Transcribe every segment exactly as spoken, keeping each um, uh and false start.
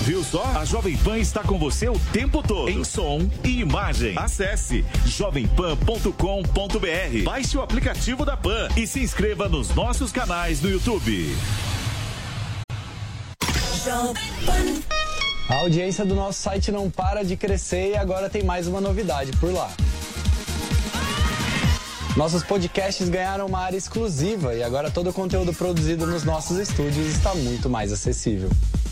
Viu só? A Jovem Pan está com você o tempo todo, em som e imagem. Acesse jovem pan ponto com ponto b r, baixe o aplicativo da Pan e se inscreva nos nossos canais no YouTube. A audiência do nosso site não para de crescer e agora tem mais uma novidade por lá. Nossos podcasts ganharam uma área exclusiva e agora todo o conteúdo produzido nos nossos estúdios está muito mais acessível.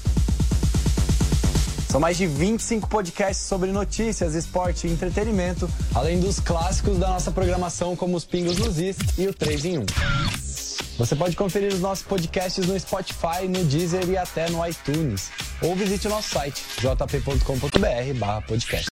São mais de vinte e cinco podcasts sobre notícias, esporte e entretenimento, além dos clássicos da nossa programação como os Pingos nos Is e o três em um. Você pode conferir os nossos podcasts no Spotify, no Deezer e até no iTunes. Ou visite o nosso site, j p ponto com ponto b r barra podcast.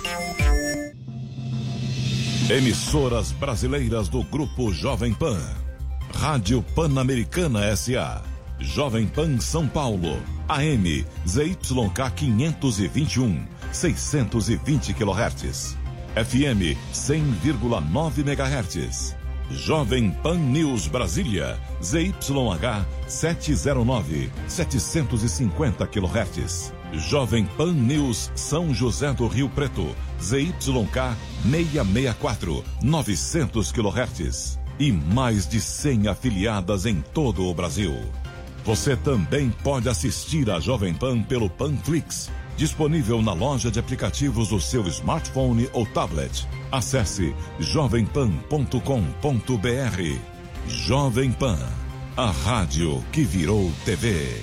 Emissoras brasileiras do Grupo Jovem Pan. Rádio Pan-Americana S A. Jovem Pan São Paulo. A M Z Y K quinhentos e vinte e um, seiscentos e vinte quilohertz. F M cem vírgula nove megahertz. Jovem Pan News Brasília. Z Y H setecentos e nove, setecentos e cinquenta quilohertz. Jovem Pan News São José do Rio Preto, Z Y K seiscentos e sessenta e quatro, novecentos quilohertz. E mais de cem afiliadas em todo o Brasil. Você também pode assistir a Jovem Pan pelo Panflix, disponível na loja de aplicativos do seu smartphone ou tablet. Acesse jovem pan ponto com ponto b r. Jovem Pan, a rádio que virou T V.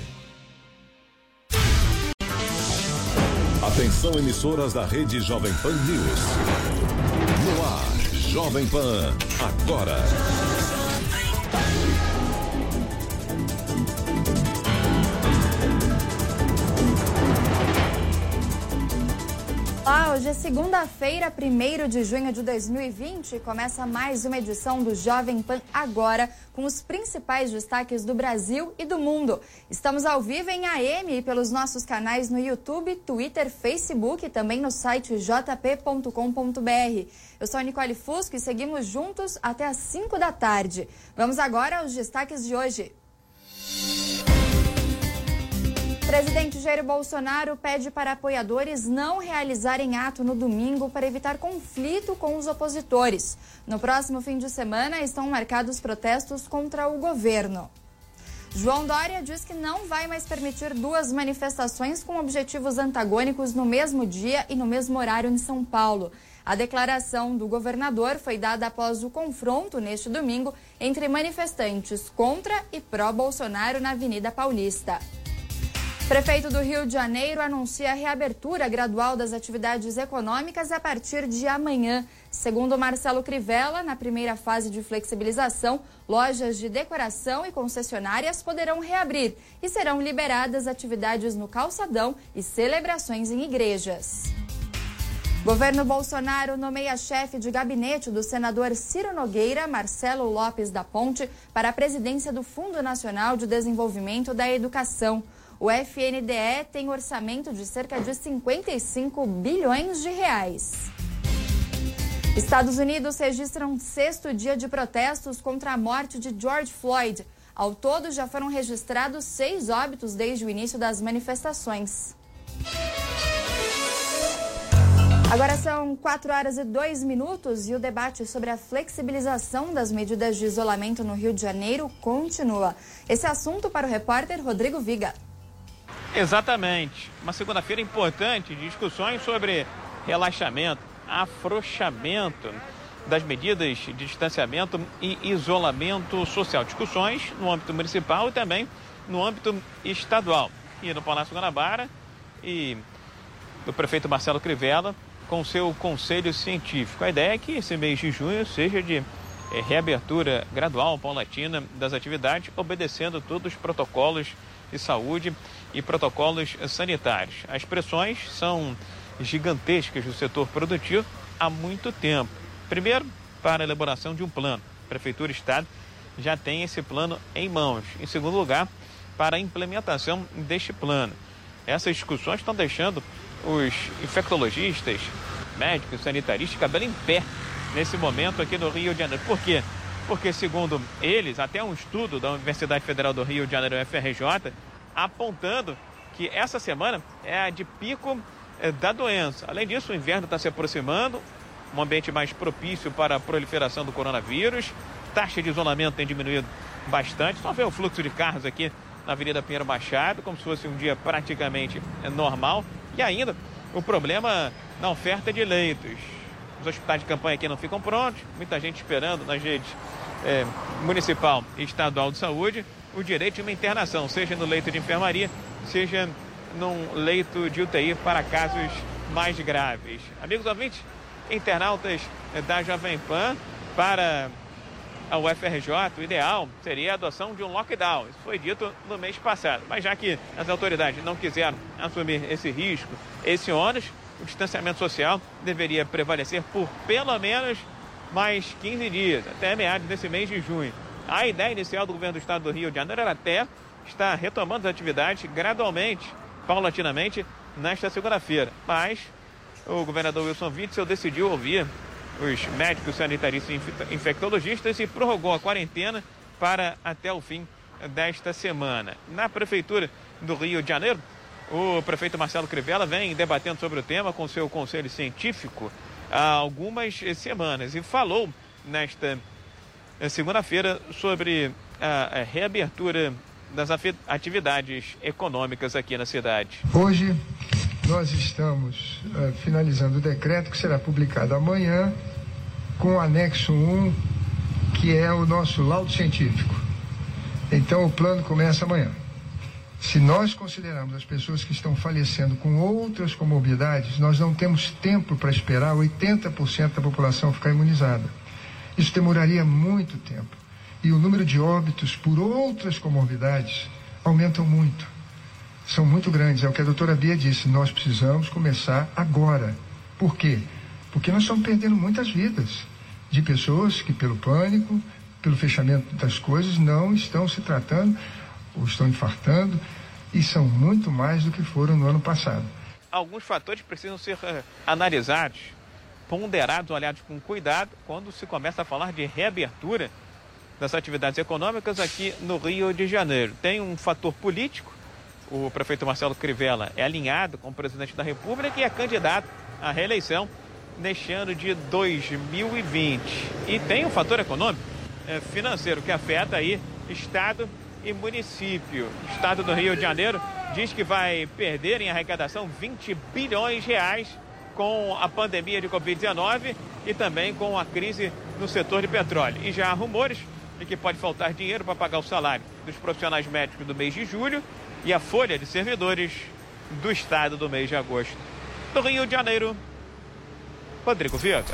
Atenção, emissoras da rede Jovem Pan News. No ar, Jovem Pan, agora. Olá, hoje é segunda-feira, primeiro de junho de dois mil e vinte, e começa mais uma edição do Jovem Pan Agora, com os principais destaques do Brasil e do mundo. Estamos ao vivo em A M e pelos nossos canais no YouTube, Twitter, Facebook e também no site j p ponto com ponto b r. Eu sou a Nicole Fusco e seguimos juntos até às cinco da tarde. Vamos agora aos destaques de hoje. Presidente Jair Bolsonaro pede para apoiadores não realizarem ato no domingo para evitar conflito com os opositores. No próximo fim de semana estão marcados protestos contra o governo. João Dória diz que não vai mais permitir duas manifestações com objetivos antagônicos no mesmo dia e no mesmo horário em São Paulo. A declaração do governador foi dada após o confronto neste domingo entre manifestantes contra e pró-Bolsonaro na Avenida Paulista. Prefeito do Rio de Janeiro anuncia a reabertura gradual das atividades econômicas a partir de amanhã. Segundo Marcelo Crivella, na primeira fase de flexibilização, lojas de decoração e concessionárias poderão reabrir e serão liberadas atividades no calçadão e celebrações em igrejas. Governo Bolsonaro nomeia chefe de gabinete do senador Ciro Nogueira, Marcelo Lopes da Ponte, para a presidência do Fundo Nacional de Desenvolvimento da Educação. O F N D E tem orçamento de cerca de cinquenta e cinco bilhões de reais. Estados Unidos registram um sexto dia de protestos contra a morte de George Floyd. Ao todo, já foram registrados seis óbitos desde o início das manifestações. Agora são quatro horas e dois minutos e o debate sobre a flexibilização das medidas de isolamento no Rio de Janeiro continua. Esse assunto para o repórter Rodrigo Viga. Exatamente. Uma segunda-feira importante de discussões sobre relaxamento, afrouxamento das medidas de distanciamento e isolamento social. Discussões no âmbito municipal e também no âmbito estadual. E no Palácio Guanabara e do prefeito Marcelo Crivella com seu conselho científico. A ideia é que esse mês de junho seja de é, reabertura gradual, paulatina das atividades, obedecendo todos os protocolos de saúde e protocolos sanitários. As pressões são gigantescas do setor produtivo há muito tempo. Primeiro, para a elaboração de um plano. A Prefeitura e Estado já tem esse plano em mãos. Em segundo lugar, para a implementação deste plano. Essas discussões estão deixando os infectologistas, médicos, sanitaristas, cabelo em pé nesse momento aqui no Rio de Janeiro. Por quê? Porque, segundo eles, até um estudo da Universidade Federal do Rio de Janeiro, U F R J, apontando que essa semana é a de pico é, da doença. Além disso, o inverno está se aproximando, um ambiente mais propício para a proliferação do coronavírus. Taxa de isolamento tem diminuído bastante. Só ver o fluxo de carros aqui na Avenida Pinheiro Machado, como se fosse um dia praticamente normal. E ainda o problema na oferta de leitos. Os hospitais de campanha aqui não ficam prontos, muita gente esperando nas redes é, municipal e estadual de saúde o direito de uma internação, seja no leito de enfermaria, seja num leito de U T I para casos mais graves. Amigos ouvintes, internautas da Jovem Pan, para a U F R J, o ideal seria a adoção de um lockdown. Isso foi dito no mês passado. Mas já que as autoridades não quiseram assumir esse risco, esse ônus, o distanciamento social deveria prevalecer por pelo menos mais quinze dias, até meados desse mês de junho. A ideia inicial do governo do estado do Rio de Janeiro era até estar retomando as atividades gradualmente, paulatinamente, nesta segunda-feira. Mas o governador Wilson Witzel decidiu ouvir os médicos sanitaristas e infectologistas e prorrogou a quarentena para até o fim desta semana. Na Prefeitura do Rio de Janeiro, o prefeito Marcelo Crivella vem debatendo sobre o tema com seu conselho científico há algumas semanas e falou nesta segunda-feira sobre a reabertura das atividades econômicas aqui na cidade. Hoje nós estamos uh, finalizando o decreto que será publicado amanhã com o anexo um, que é o nosso laudo científico. Então o plano começa amanhã. Se nós considerarmos as pessoas que estão falecendo com outras comorbidades, nós não temos tempo para esperar oitenta por cento da população ficar imunizada. Isso demoraria muito tempo. E o número de óbitos por outras comorbidades aumentam muito. São muito grandes. É o que a doutora Bia disse. Nós precisamos começar agora. Por quê? Porque nós estamos perdendo muitas vidas de pessoas que, pelo pânico, pelo fechamento das coisas, não estão se tratando ou estão infartando, e são muito mais do que foram no ano passado. Alguns fatores precisam ser uh, analisados, ponderados, olhados com cuidado, quando se começa a falar de reabertura das atividades econômicas aqui no Rio de Janeiro. Tem um fator político, o prefeito Marcelo Crivella é alinhado com o presidente da República e é candidato à reeleição neste ano de dois mil e vinte. E tem um fator econômico, uh, financeiro, que afeta aí Estado e município. O estado do Rio de Janeiro diz que vai perder em arrecadação vinte bilhões de reais com a pandemia de covid dezenove e também com a crise no setor de petróleo. E já há rumores de que pode faltar dinheiro para pagar o salário dos profissionais médicos do mês de julho e a folha de servidores do estado do mês de agosto. Do Rio de Janeiro, Rodrigo Viega.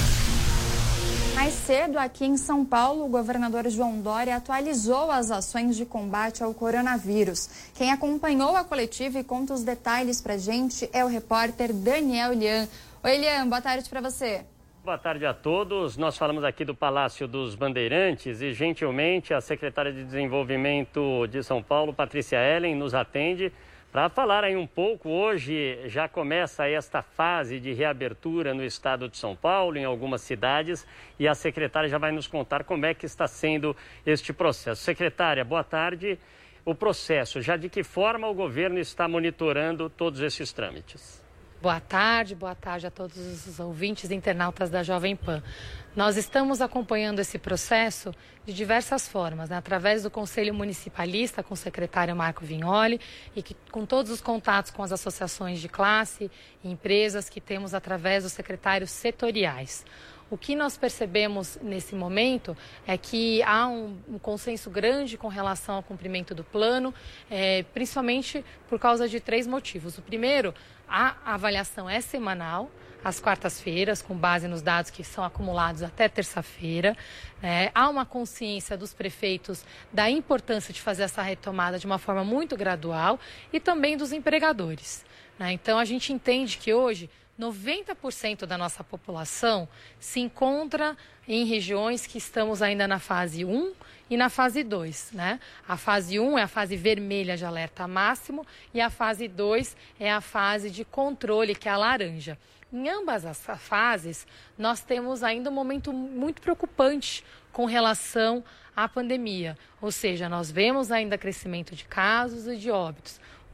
Mais cedo, aqui em São Paulo, o governador João Dória atualizou as ações de combate ao coronavírus. Quem acompanhou a coletiva e conta os detalhes pra gente é o repórter Daniel Lian. Oi, Lian, boa tarde para você. Boa tarde a todos. Nós falamos aqui do Palácio dos Bandeirantes e, gentilmente, a secretária de Desenvolvimento de São Paulo, Patrícia Ellen, nos atende para falar aí um pouco. Hoje já começa esta fase de reabertura no estado de São Paulo, em algumas cidades, e a secretária já vai nos contar como é que está sendo este processo. Secretária, boa tarde. O processo, já de que forma o governo está monitorando todos esses trâmites? Boa tarde, boa tarde a todos os ouvintes e internautas da Jovem Pan. Nós estamos acompanhando esse processo de diversas formas, né? Através do Conselho Municipalista, com o secretário Marco Vignoli, e que, com todos os contatos com as associações de classe e empresas que temos através dos secretários setoriais. O que nós percebemos nesse momento é que há um, um consenso grande com relação ao cumprimento do plano, é, principalmente por causa de três motivos. O primeiro, a avaliação é semanal, às quartas-feiras, com base nos dados que são acumulados até terça-feira. É, há uma consciência dos prefeitos da importância de fazer essa retomada de uma forma muito gradual e também dos empregadores, né? Então, a gente entende que hoje noventa por cento da nossa população se encontra em regiões que estamos ainda na fase um e na fase dois, né? A fase um é a fase vermelha de alerta máximo e a fase dois é a fase de controle, que é a laranja. Em ambas as fases, nós temos ainda um momento muito preocupante com relação à pandemia. Ou seja, nós vemos ainda crescimento de casos e de óbitos.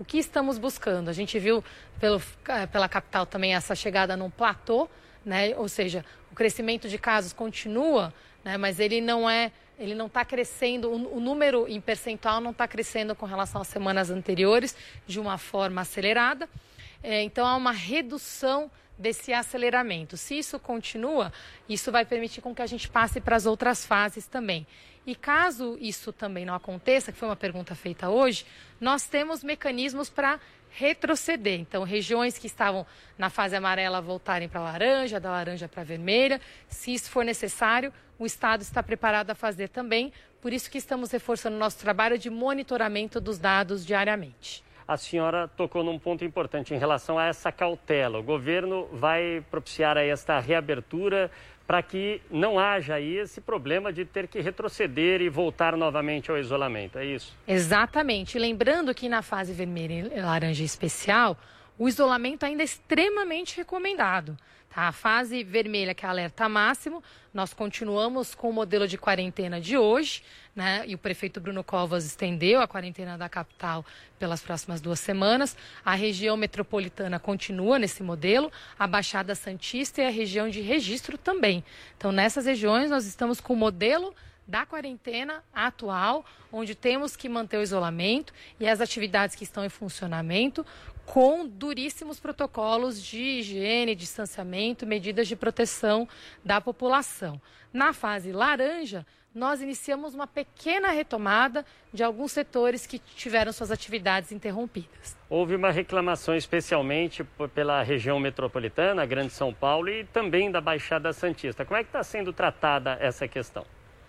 O que estamos buscando? A gente viu pelo, pela capital também essa chegada num platô, né? Ou seja, o crescimento de casos continua, né? Mas ele não é, ele não está crescendo, o, o número em percentual não está crescendo com relação às semanas anteriores de uma forma acelerada. É, então há uma redução desse aceleramento. Se isso continua, isso vai permitir com que a gente passe para as outras fases também. E caso isso também não aconteça, que foi uma pergunta feita hoje, nós temos mecanismos para retroceder. Então, regiões que estavam na fase amarela voltarem para a laranja, da laranja para a vermelha. Se isso for necessário, o Estado está preparado a fazer também. Por isso que estamos reforçando o nosso trabalho de monitoramento dos dados diariamente. A senhora tocou num ponto importante em relação a essa cautela. O governo vai propiciar aí esta reabertura para que não haja aí esse problema de ter que retroceder e voltar novamente ao isolamento, é isso? Exatamente. Lembrando que na fase vermelha e laranja especial, o isolamento ainda é extremamente recomendado. Tá? A fase vermelha, que é alerta máximo, nós continuamos com o modelo de quarentena de hoje, né? E o prefeito Bruno Covas estendeu a quarentena da capital pelas próximas duas semanas. A região metropolitana continua nesse modelo, a Baixada Santista e a região de Registro também. Então, nessas regiões, nós estamos com o modelo da quarentena atual, onde temos que manter o isolamento e as atividades que estão em funcionamento com duríssimos protocolos de higiene, distanciamento, medidas de proteção da população. Na fase laranja, nós iniciamos uma pequena retomada de alguns setores que tiveram suas atividades interrompidas. Houve uma reclamação especialmente pela região metropolitana, Grande São Paulo, e também da Baixada Santista. Como é que está sendo tratada essa questão?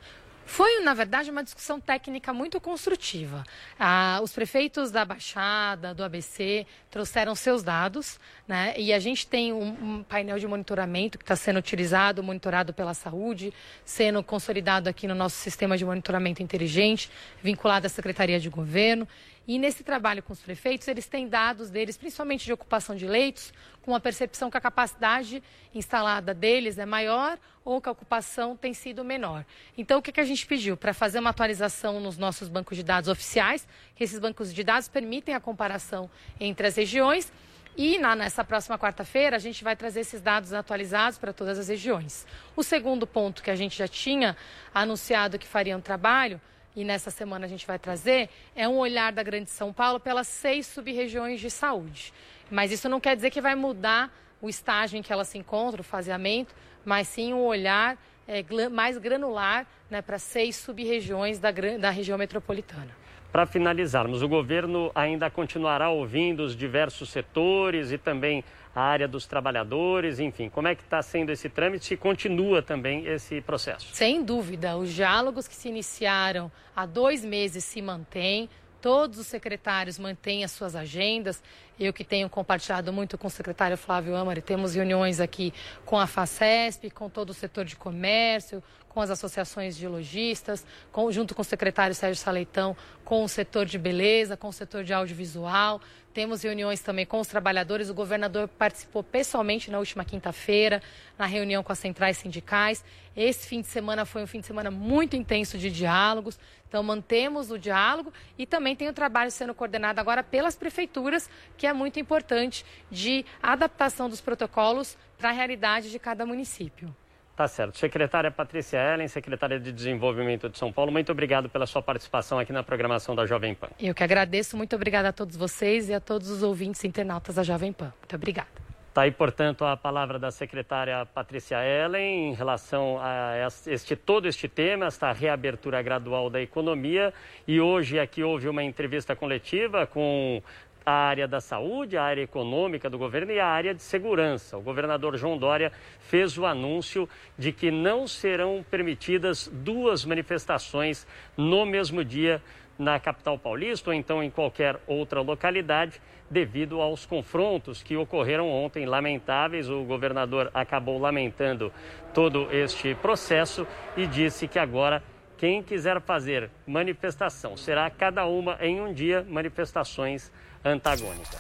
Foi, na verdade, uma discussão técnica muito construtiva. Ah, os prefeitos da Baixada, do A B C, trouxeram seus dados, né? E a gente tem um, um painel de monitoramento que está sendo utilizado, monitorado pela saúde, sendo consolidado aqui no nosso sistema de monitoramento inteligente, vinculado à Secretaria de Governo. E nesse trabalho com os prefeitos, eles têm dados deles, principalmente de ocupação de leitos, com a percepção que a capacidade instalada deles é maior ou que a ocupação tem sido menor. Então, o que, que a gente pediu? Para fazer uma atualização nos nossos bancos de dados oficiais, que esses bancos de dados permitem a comparação entre as regiões. E na, nessa próxima quarta-feira, a gente vai trazer esses dados atualizados para todas as regiões. O segundo ponto que a gente já tinha anunciado que faria um trabalho, e nessa semana a gente vai trazer, é um olhar da Grande São Paulo pelas seis sub-regiões de saúde. Mas isso não quer dizer que vai mudar o estágio em que ela se encontra, o faseamento, mas sim um olhar é, mais granular, né, para seis sub-regiões da, da região metropolitana. Para finalizarmos, o governo ainda continuará ouvindo os diversos setores e também a área dos trabalhadores, enfim, como é que está sendo esse trâmite e continua também esse processo? Sem dúvida, os diálogos que se iniciaram há dois meses se mantêm, todos os secretários mantêm as suas agendas. Eu que tenho compartilhado muito com o secretário Flávio Amari, temos reuniões aqui com a FACESP, com todo o setor de comércio, com as associações de lojistas, com, junto com o secretário Sérgio Saleitão, com o setor de beleza, com o setor de audiovisual. Temos reuniões também com os trabalhadores. O governador participou pessoalmente na última quinta-feira, na reunião com as centrais sindicais. Esse fim de semana foi um fim de semana muito intenso de diálogos. Então, mantemos o diálogo e também tem o trabalho sendo coordenado agora pelas prefeituras, que é muito importante, de adaptação dos protocolos para a realidade de cada município. Tá certo. Secretária Patrícia Ellen, secretária de Desenvolvimento de São Paulo, muito obrigado pela sua participação aqui na programação da Jovem Pan. Eu que agradeço, muito obrigada a todos vocês e a todos os ouvintes e internautas da Jovem Pan. Muito obrigada. Está aí, portanto, a palavra da secretária Patrícia Ellen em relação a este, todo este tema, esta reabertura gradual da economia. E hoje aqui houve uma entrevista coletiva com a área da saúde, a área econômica do governo e a área de segurança. O governador João Dória fez o anúncio de que não serão permitidas duas manifestações no mesmo dia na capital paulista ou então em qualquer outra localidade, devido aos confrontos que ocorreram ontem, lamentáveis. O governador acabou lamentando todo este processo e disse que agora quem quiser fazer manifestação será cada uma em um dia, manifestações antagônicas.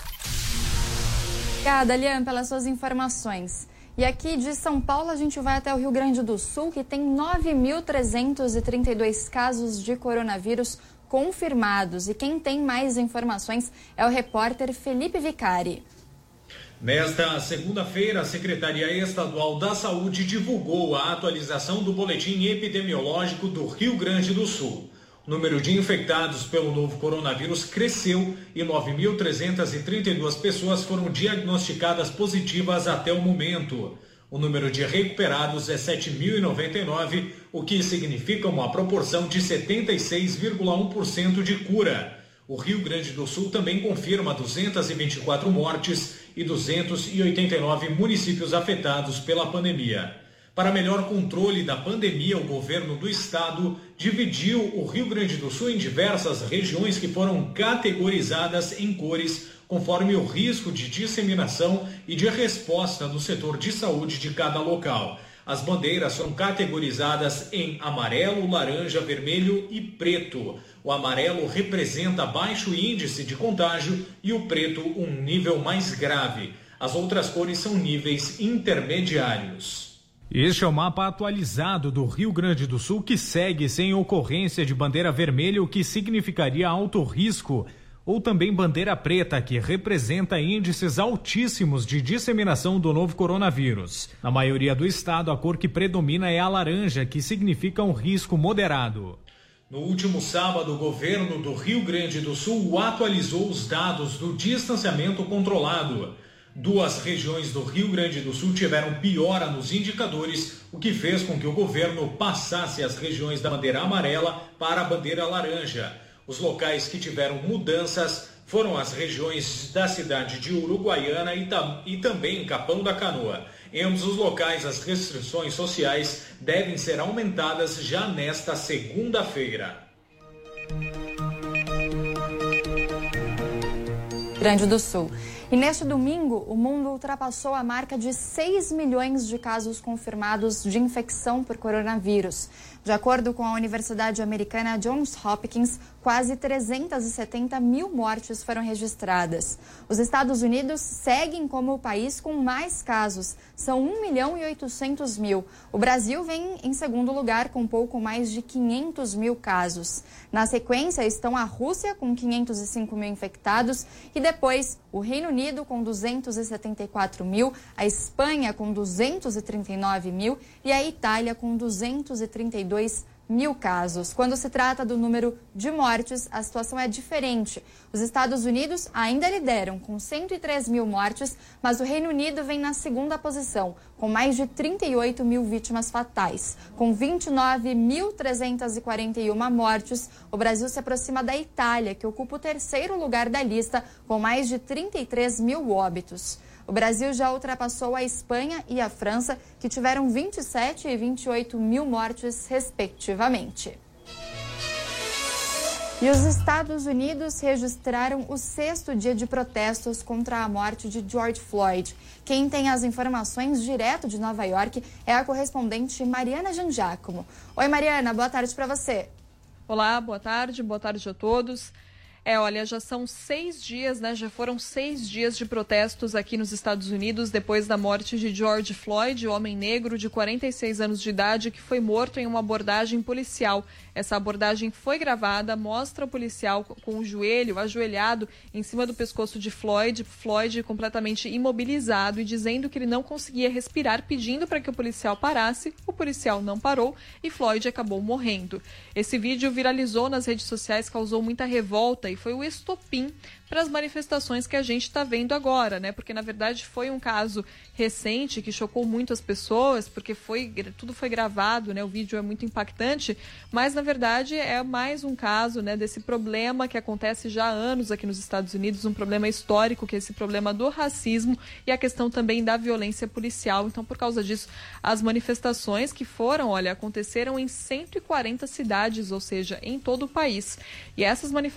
Obrigada, Lian, pelas suas informações. E aqui de São Paulo a gente vai até o Rio Grande do Sul, que tem nove mil trezentos e trinta e dois casos de coronavírus confirmados. E quem tem mais informações é o repórter Felipe Vicari. Nesta segunda-feira, a Secretaria Estadual da Saúde divulgou a atualização do boletim epidemiológico do Rio Grande do Sul. O número de infectados pelo novo coronavírus cresceu e nove mil trezentas e trinta e duas pessoas foram diagnosticadas positivas até o momento. O número de recuperados é sete mil e noventa e nove, o que significa uma proporção de setenta e seis vírgula um por cento de cura. O Rio Grande do Sul também confirma duzentas e vinte e quatro mortes e duzentos e oitenta e nove municípios afetados pela pandemia. Para melhor controle da pandemia, o governo do estado dividiu o Rio Grande do Sul em diversas regiões que foram categorizadas em cores conforme o risco de disseminação e de resposta no setor de saúde de cada local. As bandeiras são categorizadas em amarelo, laranja, vermelho e preto. O amarelo representa baixo índice de contágio e o preto um nível mais grave. As outras cores são níveis intermediários. Este é o mapa atualizado do Rio Grande do Sul, que segue sem ocorrência de bandeira vermelha, o que significaria alto risco, ou também bandeira preta, que representa índices altíssimos de disseminação do novo coronavírus. Na maioria do estado, a cor que predomina é a laranja, que significa um risco moderado. No último sábado, o governo do Rio Grande do Sul atualizou os dados do distanciamento controlado. Duas regiões do Rio Grande do Sul tiveram piora nos indicadores, o que fez com que o governo passasse as regiões da bandeira amarela para a bandeira laranja. Os locais que tiveram mudanças foram as regiões da cidade de Uruguaiana e, tam- e também Capão da Canoa. Em ambos os locais, as restrições sociais devem ser aumentadas já nesta segunda-feira. Grande do Sul. E neste domingo, o mundo ultrapassou a marca de seis milhões de casos confirmados de infecção por coronavírus. De acordo com a Universidade Americana Johns Hopkins, quase trezentas e setenta mil mortes foram registradas. Os Estados Unidos seguem como o país com mais casos, são um milhão e oitocentos mil. O Brasil vem em segundo lugar com pouco mais de quinhentos mil casos. Na sequência estão a Rússia com quinhentos e cinco mil infectados e depois o Reino Unido com duzentos e setenta e quatro mil, a Espanha com duzentos e trinta e nove mil e a Itália com duzentos e trinta e dois mil casos. Quando se trata do número de mortes, a situação é diferente. Os Estados Unidos ainda lideram com cento e três mil mortes, mas o Reino Unido vem na segunda posição, com mais de trinta e oito mil vítimas fatais. Com vinte e nove mil trezentas e quarenta e uma mortes, o Brasil se aproxima da Itália, que ocupa o terceiro lugar da lista, com mais de trinta e três mil óbitos. O Brasil já ultrapassou a Espanha e a França, que tiveram vinte e sete e vinte e oito mil mortes, respectivamente. E os Estados Unidos registraram o sexto dia de protestos contra a morte de George Floyd. Quem tem as informações direto de Nova York é a correspondente Mariana Giangiacomo. Oi, Mariana, boa tarde para você. Olá, boa tarde, boa tarde a todos. É, olha, já são seis dias, né? Já foram seis dias de protestos aqui nos Estados Unidos depois da morte de George Floyd, o homem negro de quarenta e seis anos de idade que foi morto em uma abordagem policial. Essa abordagem foi gravada, mostra o policial com o joelho ajoelhado em cima do pescoço de Floyd, Floyd completamente imobilizado e dizendo que ele não conseguia respirar, pedindo para que o policial parasse. O policial não parou e Floyd acabou morrendo. Esse vídeo viralizou nas redes sociais, causou muita revolta e foi o estopim para as manifestações que a gente está vendo agora, né? Porque, na verdade, foi um caso recente que chocou muito as pessoas, porque foi, tudo foi gravado, né? O vídeo é muito impactante, mas, na verdade, é mais um caso, né, desse problema que acontece já há anos aqui nos Estados Unidos, um problema histórico, que é esse problema do racismo e a questão também da violência policial. Então, por causa disso, as manifestações que foram, olha, aconteceram em cento e quarenta cidades, ou seja, em todo o país. E essas manifestações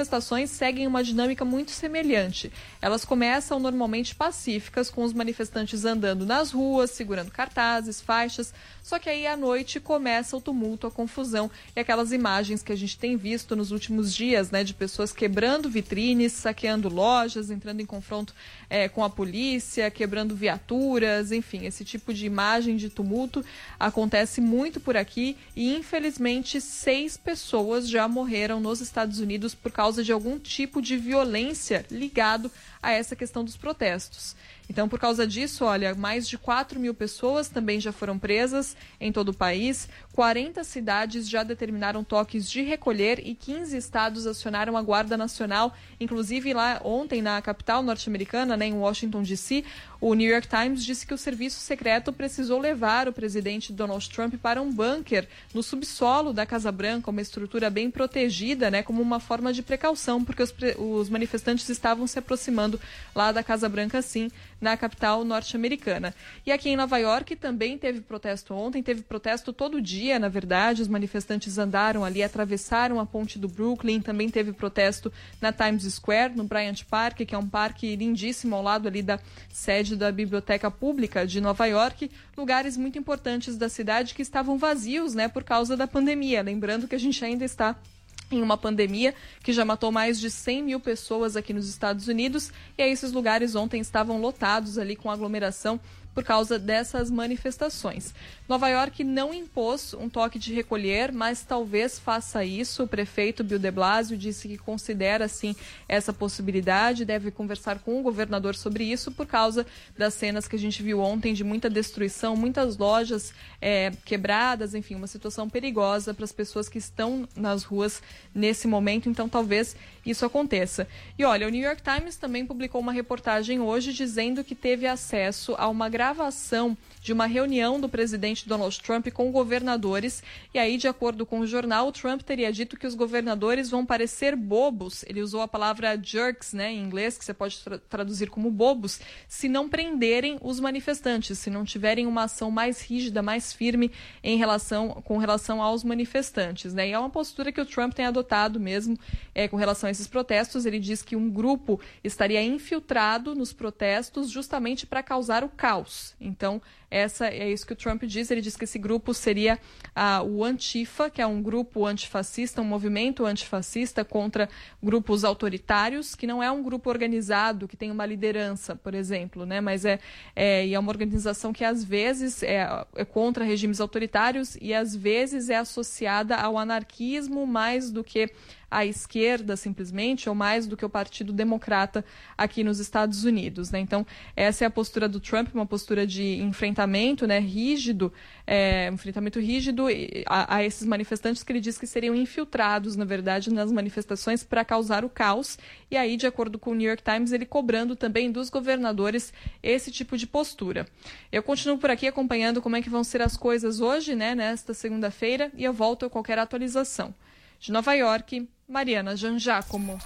manifestações seguem uma dinâmica muito semelhante. Elas começam normalmente pacíficas, com os manifestantes andando nas ruas, segurando cartazes, faixas, só que aí à noite começa o tumulto, a confusão e aquelas imagens que a gente tem visto nos últimos dias, né, de pessoas quebrando vitrines, saqueando lojas, entrando em confronto é, com a polícia, quebrando viaturas, enfim, esse tipo de imagem de tumulto acontece muito por aqui e, infelizmente, seis pessoas já morreram nos Estados Unidos por causa de algum tipo de violência ligado a essa questão dos protestos. Então, por causa disso, olha, mais de quatro mil pessoas também já foram presas em todo o país, quarenta cidades já determinaram toques de recolher e quinze estados acionaram a Guarda Nacional, inclusive lá ontem na capital norte-americana, né, em Washington, D C, o New York Times disse que o serviço secreto precisou levar o presidente Donald Trump para um bunker no subsolo da Casa Branca, uma estrutura bem protegida, né, como uma forma de precaução, porque os, os manifestantes estavam se aproximando lá da Casa Branca, sim, na capital norte-americana. E aqui em Nova York também teve protesto ontem, teve protesto todo dia, na verdade, os manifestantes andaram ali, atravessaram a ponte do Brooklyn, também teve protesto na Times Square, no Bryant Park, que é um parque lindíssimo ao lado ali da sede da Biblioteca Pública de Nova York, lugares muito importantes da cidade que estavam vazios, né, por causa da pandemia. Lembrando que a gente ainda está em uma pandemia que já matou mais de cem mil pessoas aqui nos Estados Unidos, e aí esses lugares ontem estavam lotados ali com aglomeração por causa dessas manifestações. Nova York não impôs um toque de recolher, mas talvez faça isso. O prefeito Bill de Blasio disse que considera, sim, essa possibilidade, deve conversar com o governador sobre isso por causa das cenas que a gente viu ontem de muita destruição, muitas lojas é, quebradas, enfim, uma situação perigosa para as pessoas que estão nas ruas nesse momento, então talvez isso aconteça. E olha, o New York Times também publicou uma reportagem hoje dizendo que teve acesso a uma gravação de uma reunião do presidente Donald Trump com governadores, e aí, de acordo com o jornal, o Trump teria dito que os governadores vão parecer bobos, ele usou a palavra jerks, né, em inglês, que você pode tra- traduzir como bobos, se não prenderem os manifestantes, se não tiverem uma ação mais rígida, mais firme em relação, com relação aos manifestantes, né, e é uma postura que o Trump tem adotado mesmo é, com relação a esses protestos. Ele diz que um grupo estaria infiltrado nos protestos justamente para causar o caos. Então, essa é isso que o Trump diz. Ele diz que esse grupo seria ah, o Antifa, que é um grupo antifascista, um movimento antifascista contra grupos autoritários, que não é um grupo organizado, que tem uma liderança, por exemplo, né? Mas é, é, é uma organização que às vezes é, é contra regimes autoritários e às vezes é associada ao anarquismo mais do que à esquerda, simplesmente, ou mais do que o Partido Democrata aqui nos Estados Unidos, né? Então, essa é a postura do Trump, uma postura de enfrentamento, né, rígido, é, enfrentamento rígido a, a esses manifestantes que ele diz que seriam infiltrados, na verdade, nas manifestações para causar o caos. E aí, de acordo com o New York Times, ele cobrando também dos governadores esse tipo de postura. Eu continuo por aqui acompanhando como é que vão ser as coisas hoje, né, nesta segunda-feira, e eu volto a qualquer atualização. De Nova York, Mariana Jangiacomo.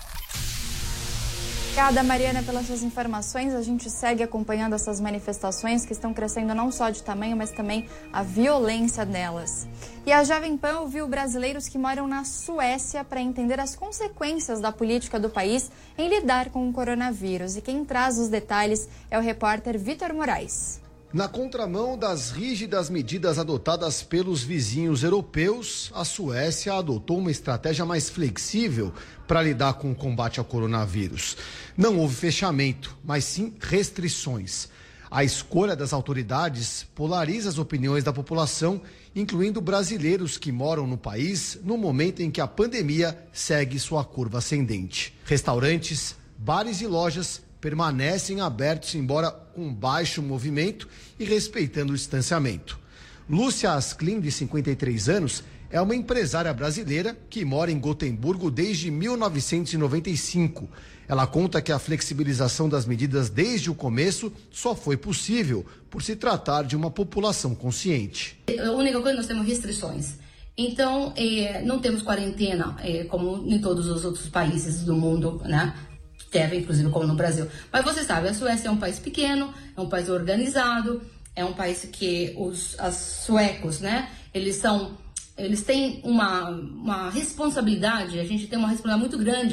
Obrigada, Mariana, pelas suas informações. A gente segue acompanhando essas manifestações que estão crescendo não só de tamanho, mas também a violência delas. E a Jovem Pan ouviu brasileiros que moram na Suécia para entender as consequências da política do país em lidar com o coronavírus. E quem traz os detalhes é o repórter Vitor Moraes. Na contramão das rígidas medidas adotadas pelos vizinhos europeus, a Suécia adotou uma estratégia mais flexível para lidar com o combate ao coronavírus. Não houve fechamento, mas sim restrições. A escolha das autoridades polariza as opiniões da população, incluindo brasileiros que moram no país no momento em que a pandemia segue sua curva ascendente. Restaurantes, bares e lojas permanecem abertos, embora com baixo movimento e respeitando o distanciamento. Lúcia Asklin, de cinquenta e três anos, é uma empresária brasileira que mora em Gotemburgo desde mil novecentos e noventa e cinco. Ela conta que a flexibilização das medidas desde o começo só foi possível por se tratar de uma população consciente. A única coisa, nós temos restrições. Então, eh, não temos quarentena, eh, como em todos os outros países do mundo, né? Teve, inclusive, como no Brasil. Mas você sabe, a Suécia é um país pequeno, é um país organizado, é um país que os as suecos, né, eles são, eles têm uma, uma responsabilidade, a gente tem uma responsabilidade muito grande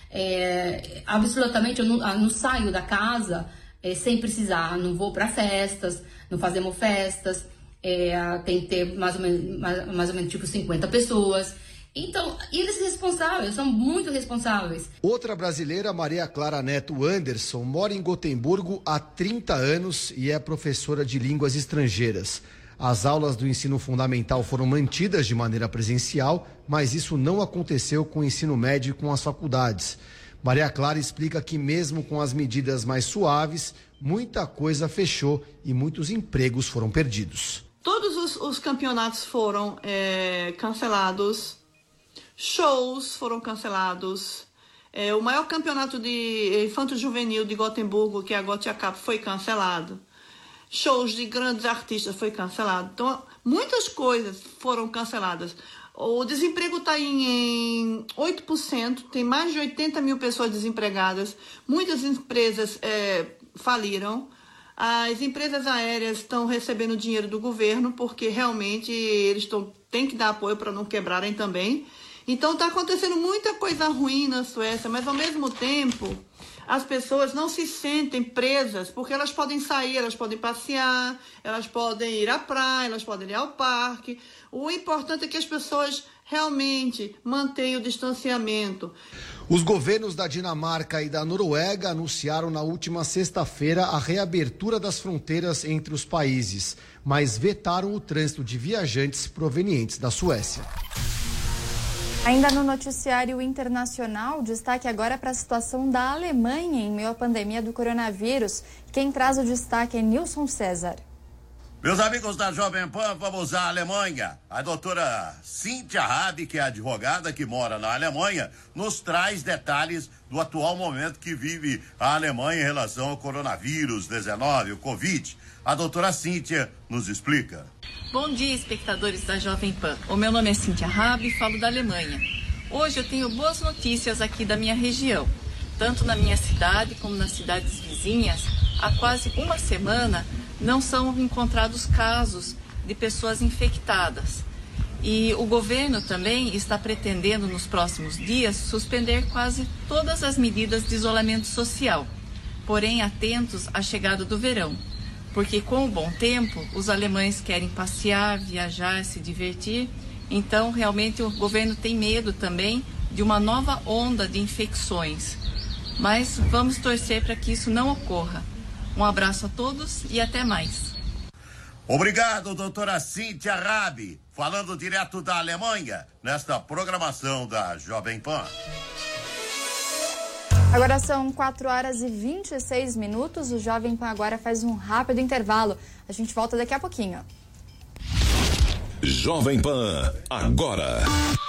É, absolutamente, eu não, eu não saio da casa é, sem precisar, não vou para festas, não fazemos festas, é, tem que ter mais ou menos, mais, mais ou menos tipo cinquenta pessoas. Então, eles responsáveis, são muito responsáveis. Outra brasileira, Maria Clara Neto Anderson, mora em Gotemburgo há trinta anos e é professora de línguas estrangeiras. As aulas do ensino fundamental foram mantidas de maneira presencial, mas isso não aconteceu com o ensino médio e com as faculdades. Maria Clara explica que mesmo com as medidas mais suaves, muita coisa fechou e muitos empregos foram perdidos. Todos os, os campeonatos foram é, cancelados, shows foram cancelados, é, o maior campeonato de infanto-juvenil de Gotemburgo, que é a Gotia Cup, foi cancelado. Shows de grandes artistas foi cancelado. Então, muitas coisas foram canceladas. O desemprego está em oito por cento, tem mais de oitenta mil pessoas desempregadas. Muitas empresas é, faliram. As empresas aéreas estão recebendo dinheiro do governo, porque realmente eles tão, têm que dar apoio para não quebrarem também. Então, está acontecendo muita coisa ruim na Suécia, mas ao mesmo tempo as pessoas não se sentem presas, porque elas podem sair, elas podem passear, elas podem ir à praia, elas podem ir ao parque. O importante é que as pessoas realmente mantenham o distanciamento. Os governos da Dinamarca e da Noruega anunciaram na última sexta-feira a reabertura das fronteiras entre os países, mas vetaram o trânsito de viajantes provenientes da Suécia. Ainda no noticiário internacional, destaque agora para a situação da Alemanha em meio à pandemia do coronavírus. Quem traz o destaque é Nilson César. Meus amigos da Jovem Pan, vamos à Alemanha. A doutora Cíntia Rabi, que é advogada que mora na Alemanha, nos traz detalhes do atual momento que vive a Alemanha em relação ao coronavírus dezenove, o Covid. A doutora Cíntia nos explica. Bom dia, espectadores da Jovem Pan. O meu nome é Cíntia Rabi e falo da Alemanha. Hoje eu tenho boas notícias aqui da minha região. Tanto na minha cidade como nas cidades vizinhas, há quase uma semana não são encontrados casos de pessoas infectadas. E o governo também está pretendendo, nos próximos dias, suspender quase todas as medidas de isolamento social, porém atentos à chegada do verão. Porque com o bom tempo, os alemães querem passear, viajar, se divertir. Então, realmente, o governo tem medo também de uma nova onda de infecções. Mas vamos torcer para que isso não ocorra. Um abraço a todos e até mais. Obrigado, doutora Cíntia Rabi, falando direto da Alemanha, nesta programação da Jovem Pan. Agora são quatro horas e vinte e seis minutos. O Jovem Pan agora faz um rápido intervalo. A gente volta daqui a pouquinho. Jovem Pan, agora.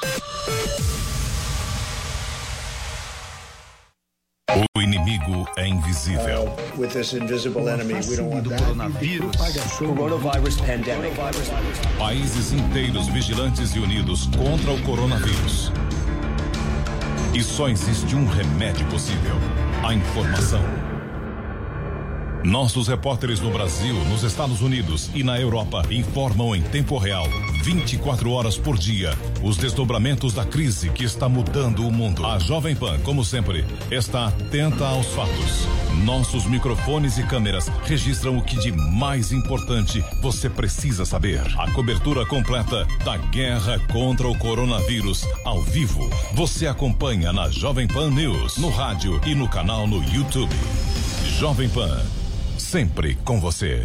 O inimigo é invisível. With this invisible enemy, we don't want that. Coronavírus. Coronavirus pandemic. Países inteiros vigilantes e unidos contra o coronavírus. E só existe um remédio possível: a informação. Nossos repórteres no Brasil, nos Estados Unidos e na Europa informam em tempo real, vinte e quatro horas por dia, os desdobramentos da crise que está mudando o mundo. A Jovem Pan, como sempre, está atenta aos fatos. Nossos microfones e câmeras registram o que de mais importante você precisa saber. A cobertura completa da guerra contra o coronavírus, ao vivo. Você acompanha na Jovem Pan News, no rádio e no canal no YouTube. Jovem Pan, sempre com você.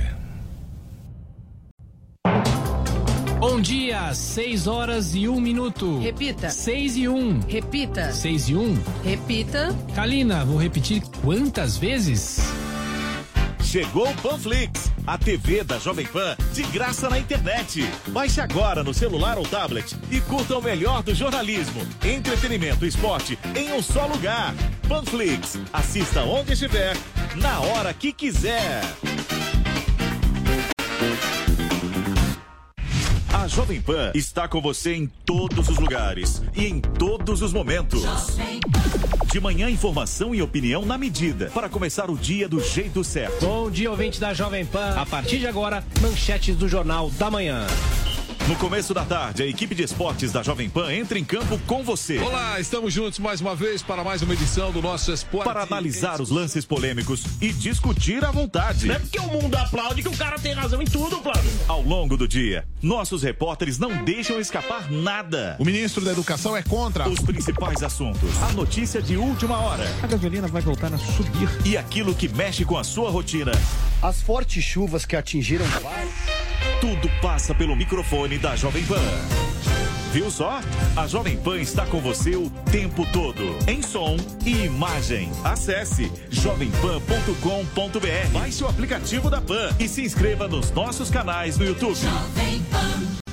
Bom dia, seis horas e um minuto. Repita. Seis e um. Repita. Seis e um. Repita. Kalina, vou repetir quantas vezes? Chegou o Panflix, a T V da Jovem Pan de graça na internet. Baixe agora no celular ou tablet e curta o melhor do jornalismo, entretenimento e esporte em um só lugar. Panflix, assista onde estiver, na hora que quiser. A Jovem Pan está com você em todos os lugares e em todos os momentos. De manhã, informação e opinião na medida, para começar o dia do jeito certo. Bom dia, ouvinte da Jovem Pan. A partir de agora, manchetes do Jornal da Manhã. No começo da tarde, a equipe de esportes da Jovem Pan entra em campo com você. Olá, estamos juntos mais uma vez para mais uma edição do nosso Esporte. Para analisar os lances polêmicos e discutir à vontade. Não é porque o mundo aplaude que o cara tem razão em tudo, Flávio. Ao longo do dia, nossos repórteres não deixam escapar nada. O ministro da Educação é contra os principais assuntos. A notícia de última hora. A gasolina vai voltar a subir. E aquilo que mexe com a sua rotina. As fortes chuvas que atingiram vários. Tudo passa pelo microfone da Jovem Pan. Viu só? A Jovem Pan está com você o tempo todo, em som e imagem. Acesse jovem pan ponto com ponto b r, baixe o aplicativo da Pan e se inscreva nos nossos canais no YouTube. Jovem Pan.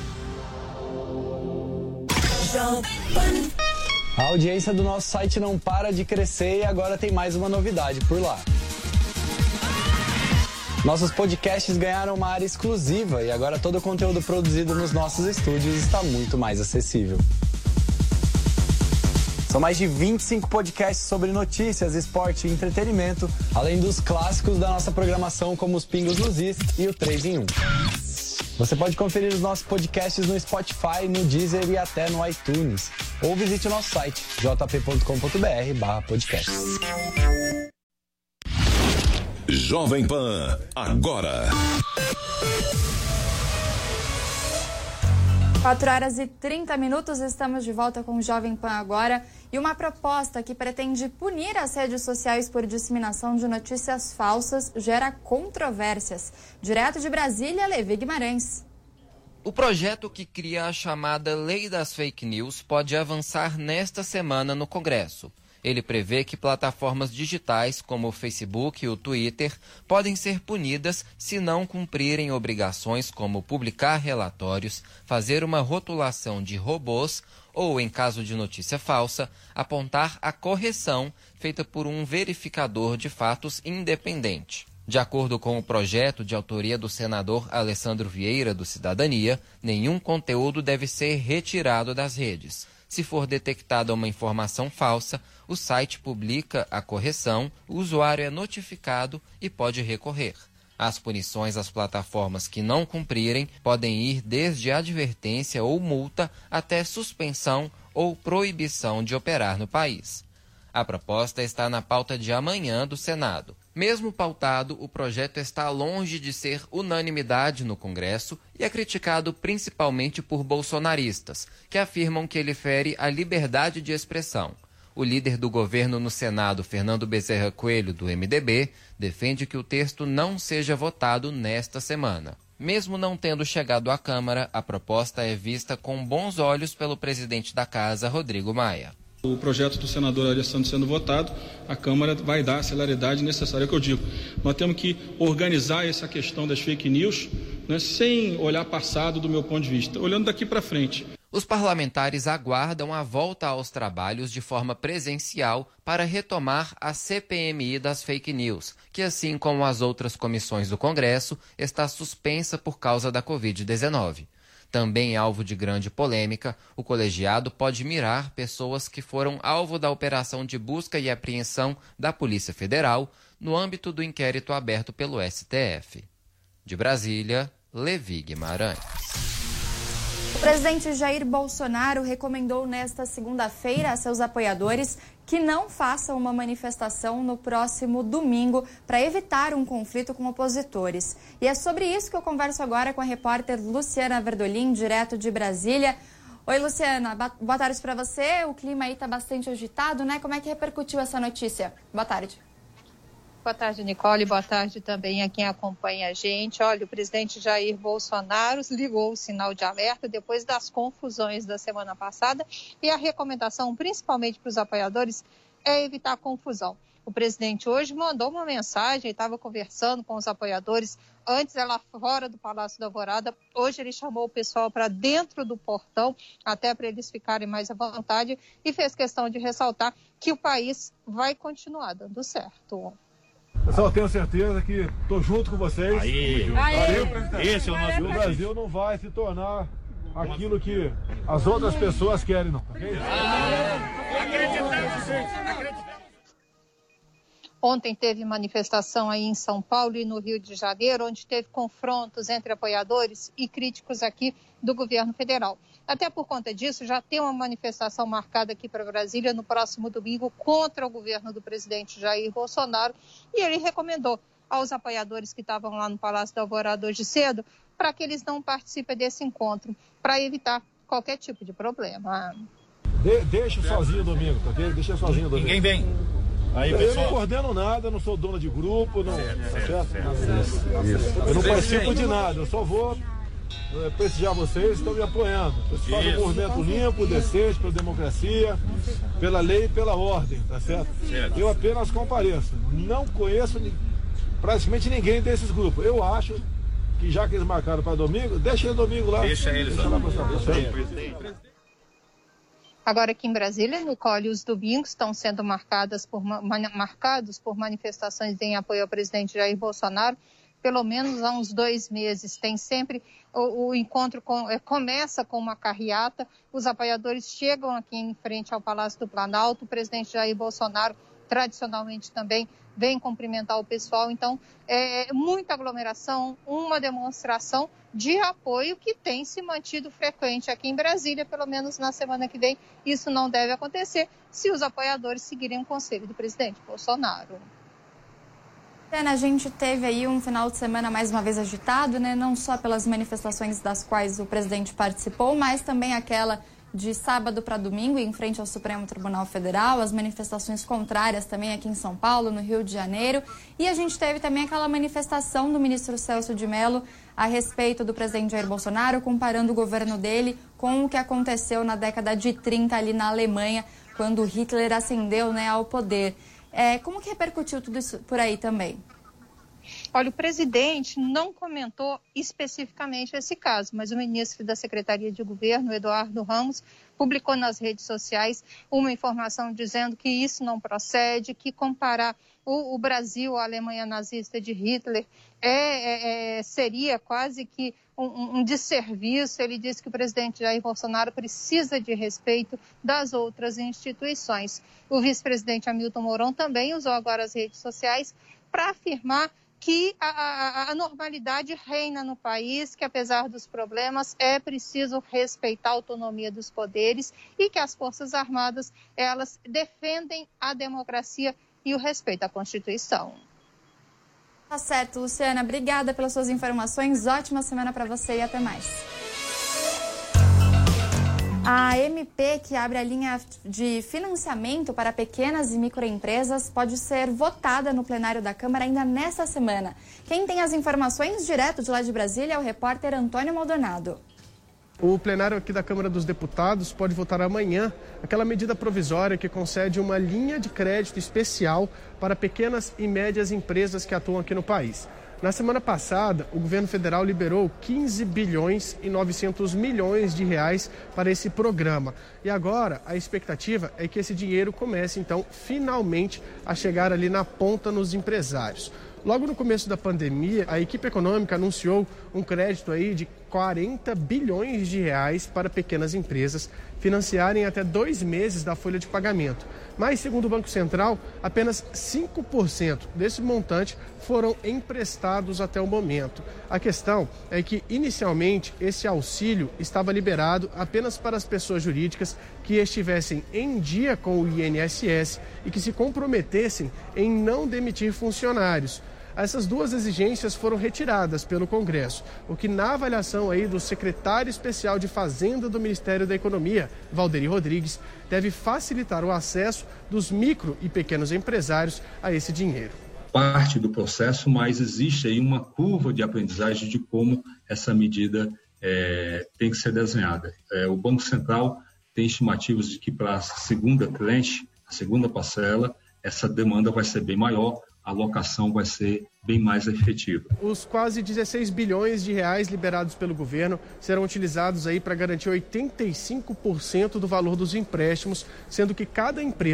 A audiência do nosso site não para de crescer e agora tem mais uma novidade por lá. Nossos podcasts ganharam uma área exclusiva e agora todo o conteúdo produzido nos nossos estúdios está muito mais acessível. São mais de vinte e cinco podcasts sobre notícias, esporte e entretenimento, além dos clássicos da nossa programação como os Pingos nos Is e o três em um. Você pode conferir os nossos podcasts no Spotify, no Deezer e até no iTunes. Ou visite o nosso site, j p ponto com ponto b r barra podcasts. Jovem Pan, agora. quatro horas e trinta minutos, estamos de volta com o Jovem Pan agora. E uma proposta que pretende punir as redes sociais por disseminação de notícias falsas gera controvérsias. Direto de Brasília, Levi Guimarães. O projeto que cria a chamada Lei das Fake News pode avançar nesta semana no Congresso. Ele prevê que plataformas digitais como o Facebook e o Twitter podem ser punidas se não cumprirem obrigações como publicar relatórios, fazer uma rotulação de robôs ou, em caso de notícia falsa, apontar a correção feita por um verificador de fatos independente. De acordo com o projeto de autoria do senador Alessandro Vieira, do Cidadania, nenhum conteúdo deve ser retirado das redes. Se for detectada uma informação falsa, o site publica a correção, o usuário é notificado e pode recorrer. As punições às plataformas que não cumprirem podem ir desde advertência ou multa até suspensão ou proibição de operar no país. A proposta está na pauta de amanhã do Senado. Mesmo pautado, o projeto está longe de ser unanimidade no Congresso e é criticado principalmente por bolsonaristas, que afirmam que ele fere a liberdade de expressão. O líder do governo no Senado, Fernando Bezerra Coelho, do M D B, defende que o texto não seja votado nesta semana. Mesmo não tendo chegado à Câmara, a proposta é vista com bons olhos pelo presidente da Casa, Rodrigo Maia. O projeto do senador Alessandro sendo votado, a Câmara vai dar a celeridade necessária, que eu digo. Nós temos que organizar essa questão das fake news, né, sem olhar passado do meu ponto de vista, olhando daqui para frente. Os parlamentares aguardam a volta aos trabalhos de forma presencial para retomar a C P M I das fake news, que, assim como as outras comissões do Congresso, está suspensa por causa da covid dezenove. Também alvo de grande polêmica, o colegiado pode mirar pessoas que foram alvo da operação de busca e apreensão da Polícia Federal no âmbito do inquérito aberto pelo S T F. De Brasília, Levi Guimarães. O presidente Jair Bolsonaro recomendou nesta segunda-feira a seus apoiadores que não façam uma manifestação no próximo domingo para evitar um conflito com opositores. E é sobre isso que eu converso agora com a repórter Luciana Verdolim, direto de Brasília. Oi, Luciana, boa tarde para você. O clima aí está bastante agitado, né? Como é que repercutiu essa notícia? Boa tarde. Boa tarde, Nicole. Boa tarde também a quem acompanha a gente. Olha, o presidente Jair Bolsonaro ligou o sinal de alerta depois das confusões da semana passada e a recomendação, principalmente para os apoiadores, é evitar confusão. O presidente hoje mandou uma mensagem, estava conversando com os apoiadores, antes é lá fora do Palácio da Alvorada. Hoje ele chamou o pessoal para dentro do portão, até para eles ficarem mais à vontade, e fez questão de ressaltar que o país vai continuar dando certo. Pessoal, tenho certeza que estou junto com vocês. Aí, Valeu, presidente. Esse é o nosso. E o Brasil não vai se tornar aquilo que as outras pessoas querem, não. Okay? Ontem teve manifestação aí em São Paulo e no Rio de Janeiro, onde teve confrontos entre apoiadores e críticos aqui do governo federal. Até por conta disso, já tem uma manifestação marcada aqui para Brasília no próximo domingo contra o governo do presidente Jair Bolsonaro, e ele recomendou aos apoiadores que estavam lá no Palácio da Alvorada hoje cedo para que eles não participem desse encontro, para evitar qualquer tipo de problema. De, deixa sozinho domingo, tá ok? Deixa sozinho domingo. Ninguém vem. Aí, eu pessoal. não coordeno nada, não sou dono de grupo, não, certo, tá certo, certo? certo. Isso. Eu não participo de nada, eu só vou é, prestigiar vocês, estão me apoiando. Vocês fazem um movimento limpo, decente, pela democracia, pela lei e pela ordem, tá certo? certo? Eu apenas compareço. Não conheço praticamente ninguém desses grupos. Eu acho que já que eles marcaram para domingo, deixa eles domingo lá. Deixa eles lá. Agora aqui em Brasília, Nicole, os domingos estão sendo marcadas por, marcados por manifestações em apoio ao presidente Jair Bolsonaro. Pelo menos há uns dois meses. Tem sempre o, o encontro, com, é, começa com uma carreata, os apoiadores chegam aqui em frente ao Palácio do Planalto, o presidente Jair Bolsonaro tradicionalmente também vem cumprimentar o pessoal. Então, é muita aglomeração, uma demonstração de apoio que tem se mantido frequente aqui em Brasília, pelo menos na semana que vem. Isso não deve acontecer se os apoiadores seguirem o conselho do presidente Bolsonaro. A gente teve aí um final de semana mais uma vez agitado, né? Não só pelas manifestações das quais o presidente participou, mas também aquela de sábado para domingo em frente ao Supremo Tribunal Federal, as manifestações contrárias também aqui em São Paulo, no Rio de Janeiro, e a gente teve também aquela manifestação do ministro Celso de Mello a respeito do presidente Jair Bolsonaro, comparando o governo dele com o que aconteceu na década de trinta ali na Alemanha, quando Hitler ascendeu, né, ao poder. É, como que repercutiu tudo isso por aí também? Olha, o presidente não comentou especificamente esse caso, mas o ministro da Secretaria de Governo, Eduardo Ramos, publicou nas redes sociais uma informação dizendo que isso não procede, que comparar o, o Brasil à Alemanha nazista de Hitler é, é, seria quase que um, um desserviço. Ele disse que o presidente Jair Bolsonaro precisa de respeito das outras instituições. O vice-presidente Hamilton Mourão também usou agora as redes sociais para afirmar que a, a, a normalidade reina no país, que apesar dos problemas é preciso respeitar a autonomia dos poderes e que as Forças Armadas, elas defendem a democracia e o respeito à Constituição. Tá certo, Luciana. Obrigada pelas suas informações. Ótima semana para você e até mais. A M P, que abre a linha de financiamento para pequenas e microempresas, pode ser votada no plenário da Câmara ainda nesta semana. Quem tem as informações direto de lá de Brasília é o repórter Antônio Maldonado. O plenário aqui da Câmara dos Deputados pode votar amanhã aquela medida provisória que concede uma linha de crédito especial para pequenas e médias empresas que atuam aqui no país. Na semana passada, o governo federal liberou quinze bilhões e novecentos milhões de reais para esse programa. E agora, a expectativa é que esse dinheiro comece, então, finalmente a chegar ali na ponta nos empresários. Logo no começo da pandemia, a equipe econômica anunciou um crédito aí de quarenta bilhões de reais para pequenas empresas financiarem até dois meses da folha de pagamento. Mas, segundo o Banco Central, apenas cinco por cento desse montante foram emprestados até o momento. A questão é que, inicialmente, esse auxílio estava liberado apenas para as pessoas jurídicas que estivessem em dia com o I N S S e que se comprometessem em não demitir funcionários. Essas duas exigências foram retiradas pelo Congresso, o que, na avaliação aí do secretário especial de Fazenda do Ministério da Economia, Valderi Rodrigues, deve facilitar o acesso dos micro e pequenos empresários a esse dinheiro. Parte do processo, mas existe aí uma curva de aprendizagem de como essa medida é, tem que ser desenhada. É, o Banco Central tem estimativas de que para a segunda tranche, a segunda parcela, essa demanda vai ser bem maior, a alocação vai ser bem mais efetiva. Os quase dezesseis bilhões de reais liberados pelo governo serão utilizados aí para garantir oitenta e cinco por cento do valor dos empréstimos, sendo que cada empresa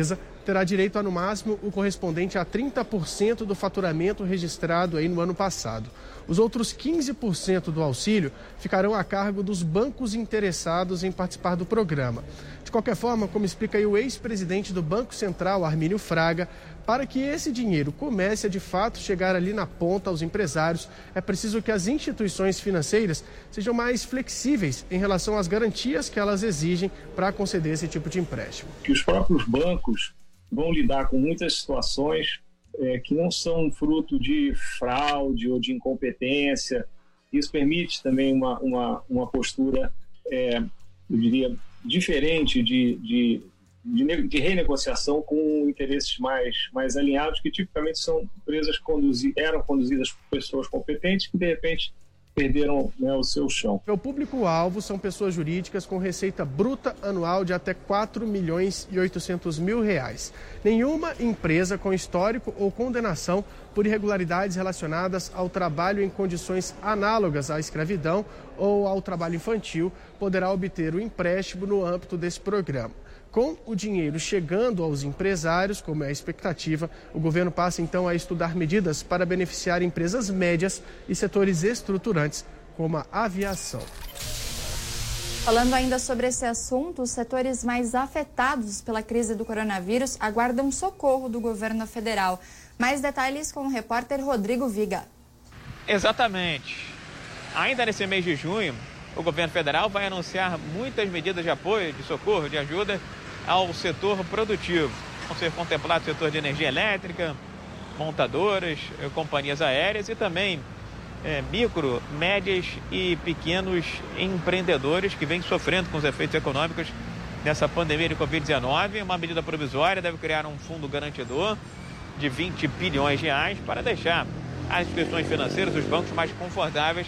terá direito a, no máximo, o correspondente a trinta por cento do faturamento registrado aí no ano passado. Os outros quinze por cento do auxílio ficarão a cargo dos bancos interessados em participar do programa. De qualquer forma, como explica aí o ex-presidente do Banco Central, Armínio Fraga, para que esse dinheiro comece a de fato chegar ali na ponta aos empresários, é preciso que as instituições financeiras sejam mais flexíveis em relação às garantias que elas exigem para conceder esse tipo de empréstimo. Que os próprios bancos vão lidar com muitas situações é, que não são fruto de fraude ou de incompetência. Isso permite também uma, uma, uma postura, é, eu diria, diferente de, de, de, de renegociação com interesses mais, mais alinhados, que tipicamente são empresas que conduzi, eram conduzidas por pessoas competentes que, de repente, perderam, né, o seu chão. O público-alvo são pessoas jurídicas com receita bruta anual de até quatro milhões e oitocentos mil reais. Nenhuma empresa com histórico ou condenação por irregularidades relacionadas ao trabalho em condições análogas à escravidão ou ao trabalho infantil poderá obter o empréstimo no âmbito desse programa. Com o dinheiro chegando aos empresários, como é a expectativa, o governo passa então a estudar medidas para beneficiar empresas médias e setores estruturantes, como a aviação. Falando ainda sobre esse assunto, os setores mais afetados pela crise do coronavírus aguardam socorro do governo federal. Mais detalhes com o repórter Rodrigo Viga. Exatamente. Ainda nesse mês de junho, o governo federal vai anunciar muitas medidas de apoio, de socorro, de ajuda ao setor produtivo. Vão ser contemplados o setor de energia elétrica, montadoras, companhias aéreas e também é, micro, médias e pequenos empreendedores que vêm sofrendo com os efeitos econômicos dessa pandemia de covid dezenove. Uma medida provisória deve criar um fundo garantidor de vinte bilhões de reais para deixar as instituições financeiras, os bancos, mais confortáveis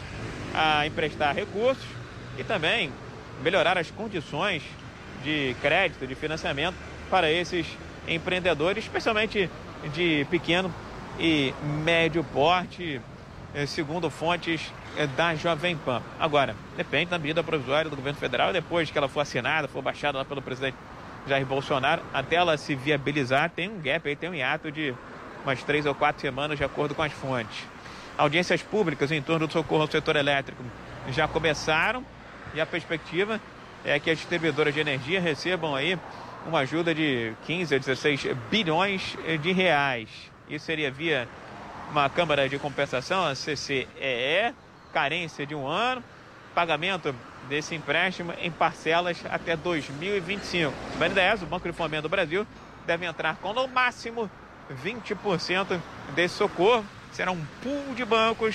a emprestar recursos e também melhorar as condições de crédito, de financiamento para esses empreendedores, especialmente de pequeno e médio porte, segundo fontes da Jovem Pan. Agora, depende da medida provisória do governo federal, depois que ela for assinada, for baixada lá pelo presidente Jair Bolsonaro, até ela se viabilizar, tem um gap aí, tem um hiato de umas três ou quatro semanas, de acordo com as fontes. Audiências públicas em torno do socorro ao setor elétrico já começaram e a perspectiva é que as distribuidoras de energia recebam aí uma ajuda de quinze a dezesseis bilhões de reais. Isso seria via uma Câmara de Compensação, a C C E E, carência de um ano, pagamento desse empréstimo em parcelas até dois mil e vinte e cinco. O B N D E S, o Banco de Fomento do Brasil, deve entrar com no máximo vinte por cento desse socorro. Será um pool de bancos,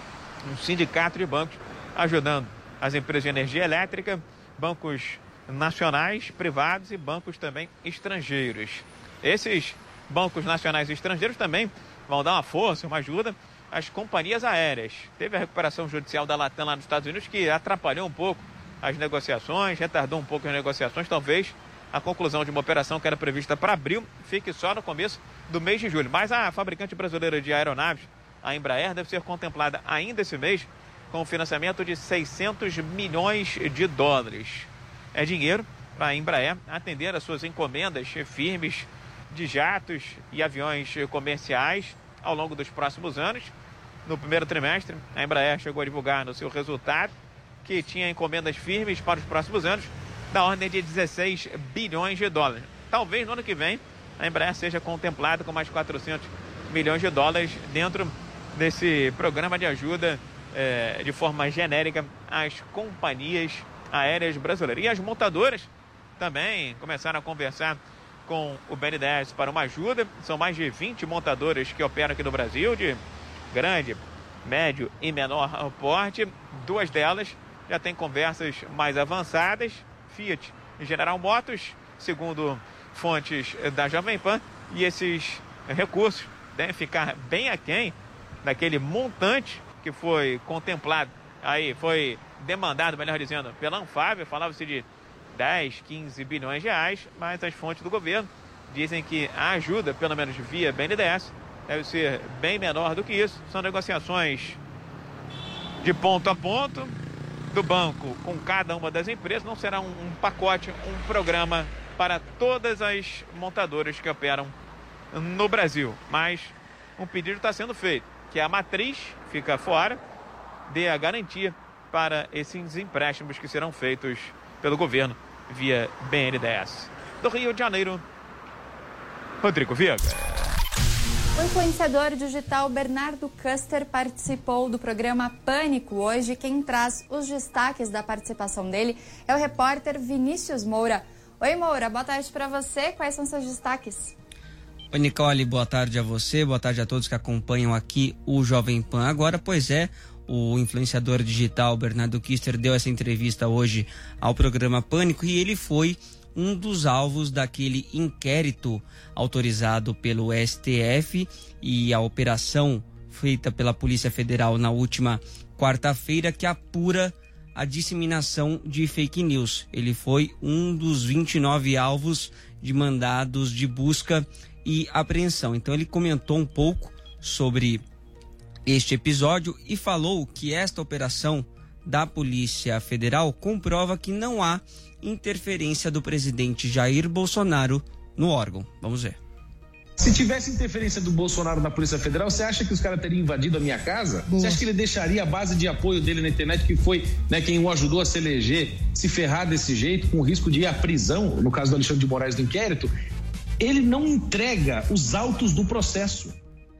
um sindicato de bancos, ajudando as empresas de energia elétrica, bancos nacionais, privados e bancos também estrangeiros. Esses bancos nacionais e estrangeiros também vão dar uma força, uma ajuda às companhias aéreas. Teve a recuperação judicial da Latam lá nos Estados Unidos, que atrapalhou um pouco as negociações, retardou um pouco as negociações. Talvez a conclusão de uma operação que era prevista para abril fique só no começo do mês de julho. Mas a fabricante brasileira de aeronaves, a Embraer, deve ser contemplada ainda esse mês com um financiamento de seiscentos milhões de dólares. É dinheiro para a Embraer atender às suas encomendas firmes de jatos e aviões comerciais ao longo dos próximos anos. No primeiro trimestre, a Embraer chegou a divulgar no seu resultado que tinha encomendas firmes para os próximos anos da ordem de dezesseis bilhões de dólares. Talvez no ano que vem a Embraer seja contemplada com mais quatrocentos milhões de dólares dentro desse programa de ajuda eh, de forma genérica às companhias aéreas brasileiras. E as montadoras também começaram a conversar com o B N D E S para uma ajuda. São mais de vinte montadoras que operam aqui no Brasil, de grande, médio e menor porte. Duas delas já têm conversas mais avançadas. Fiat e General Motors, segundo fontes da Jovem Pan, e esses recursos devem ficar bem aquém daquele montante que foi contemplado, aí foi demandado, melhor dizendo, pela Anfávia. Falava-se de dez, quinze bilhões de reais, mas as fontes do governo dizem que a ajuda, pelo menos via B N D E S, deve ser bem menor do que isso. São negociações de ponto a ponto do banco com cada uma das empresas. Não será um, um pacote, um programa para todas as montadoras que operam no Brasil. Mas um pedido está sendo feito, que a matriz fica fora, dê a garantia para esses empréstimos que serão feitos pelo governo via B N D E S. Do Rio de Janeiro, Rodrigo Viega. O influenciador digital Bernardo Custer participou do programa Pânico hoje. Quem traz os destaques da participação dele é o repórter Vinícius Moura. Oi, Moura, boa tarde para você. Quais são seus destaques? Oi, Nicole, boa tarde a você, boa tarde a todos que acompanham aqui o Jovem Pan agora. Pois é, o influenciador digital Bernardo Custer deu essa entrevista hoje ao programa Pânico e ele foi um dos alvos daquele inquérito autorizado pelo S T F e a operação feita pela Polícia Federal na última quarta-feira que apura a disseminação de fake news. Ele foi um dos vinte e nove alvos de mandados de busca e apreensão. Então ele comentou um pouco sobre este episódio e falou que esta operação da Polícia Federal comprova que não há interferência do presidente Jair Bolsonaro no órgão. Vamos ver. Se tivesse interferência do Bolsonaro na Polícia Federal, você acha que os caras teriam invadido a minha casa? Boa. Você acha que ele deixaria a base de apoio dele na internet, que foi, né, quem o ajudou a se eleger, se ferrar desse jeito, com o risco de ir à prisão, no caso do Alexandre de Moraes do inquérito? Ele não entrega os autos do processo.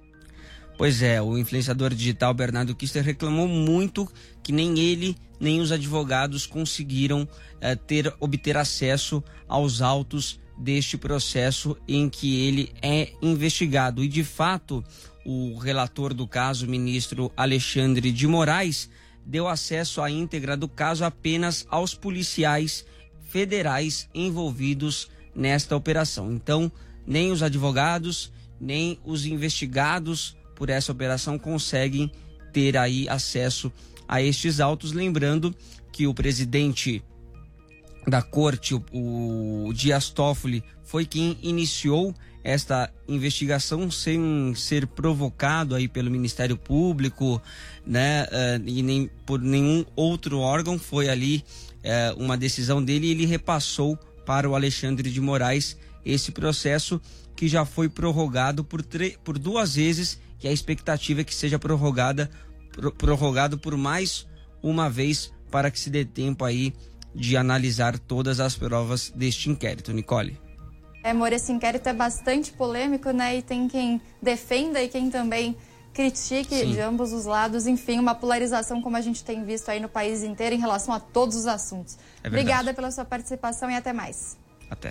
Pois é, o influenciador digital Bernardo Custer reclamou muito que nem ele, nem os advogados conseguiram eh, ter, obter acesso aos autos deste processo em que ele é investigado. E, de fato, o relator do caso, o ministro Alexandre de Moraes, deu acesso à íntegra do caso apenas aos policiais federais envolvidos nesta operação. Então, nem os advogados, nem os investigados por essa operação conseguem ter aí acesso a estes autos. Lembrando que o presidente da corte, o, o Dias Toffoli, foi quem iniciou esta investigação sem ser provocado aí pelo Ministério Público, né, uh, e nem por nenhum outro órgão. Foi ali uh, uma decisão dele e ele repassou para o Alexandre de Moraes esse processo que já foi prorrogado por, tre- por duas vezes, que a expectativa é que seja prorrogada, pro- prorrogado por mais uma vez para que se dê tempo aí de analisar todas as provas deste inquérito. Nicole. É, Moura, esse inquérito é bastante polêmico, né? E tem quem defenda e quem também critique. Sim. De ambos os lados. Enfim, uma polarização como a gente tem visto aí no país inteiro em relação a todos os assuntos. É Obrigada pela sua participação e até mais. Até.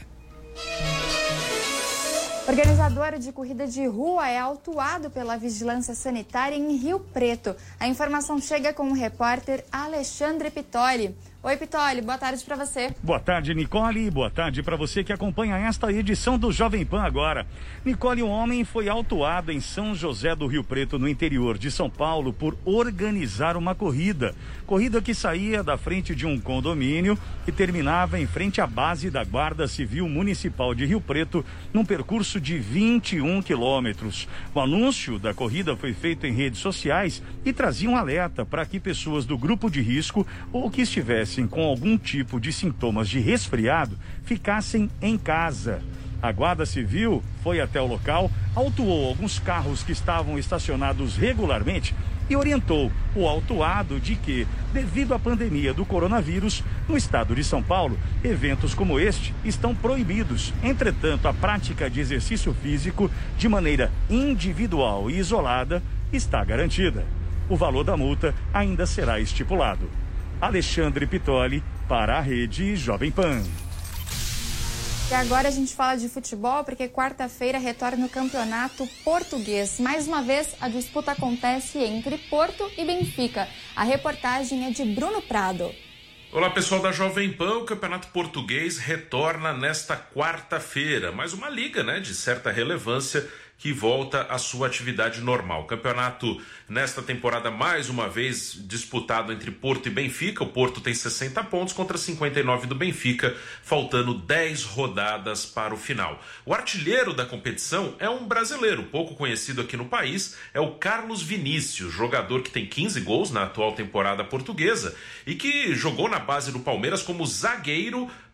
Organizador de corrida de rua é autuado pela Vigilância Sanitária em Rio Preto. A informação chega com o repórter Alexandre Pitoli. Oi, Pitoli, boa tarde para você. Boa tarde, Nicole, boa tarde para você que acompanha esta edição do Jovem Pan agora. Nicole, um homem foi autuado em São José do Rio Preto, no interior de São Paulo, por organizar uma corrida. Corrida que saía da frente de um condomínio e terminava em frente à base da Guarda Civil Municipal de Rio Preto, num percurso de vinte e um quilômetros. O anúncio da corrida foi feito em redes sociais e trazia um alerta para que pessoas do grupo de risco ou que estivessem com algum tipo de sintomas de resfriado ficassem em casa. A Guarda Civil foi até o local, autuou alguns carros que estavam estacionados regularmente e orientou o autuado de que, devido à pandemia do coronavírus, no estado de São Paulo, eventos como este estão proibidos. Entretanto, a prática de exercício físico de maneira individual e isolada está garantida. O valor da multa ainda será estipulado. Alexandre Pitoli para a Rede Jovem Pan. E agora a gente fala de futebol, porque quarta-feira retorna o Campeonato Português. Mais uma vez, a disputa acontece entre Porto e Benfica. A reportagem é de Bruno Prado. Olá, pessoal da Jovem Pan. O Campeonato Português retorna nesta quarta-feira. Mais uma liga, né, de certa relevância, que volta à sua atividade normal. O campeonato, nesta temporada, mais uma vez disputado entre Porto e Benfica. O Porto tem sessenta pontos contra cinquenta e nove do Benfica, faltando dez rodadas para o final. O artilheiro da competição é um brasileiro, pouco conhecido aqui no país, é o Carlos Vinícius, jogador que tem quinze gols na atual temporada portuguesa e que jogou na base do Palmeiras como zagueiro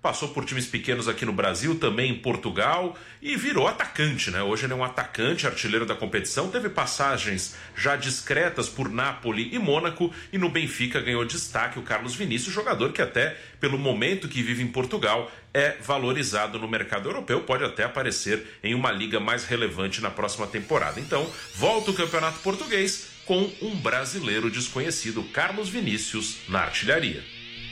passou por times pequenos aqui no Brasil, também em Portugal, e virou atacante, né? Hoje ele é um atacante, artilheiro da competição, teve passagens já discretas por Napoli e Mônaco, e no Benfica ganhou destaque o Carlos Vinícius, jogador que até, pelo momento que vive em Portugal, é valorizado no mercado europeu, pode até aparecer em uma liga mais relevante na próxima temporada. Então, volta o Campeonato Português com um brasileiro desconhecido, Carlos Vinícius, na artilharia.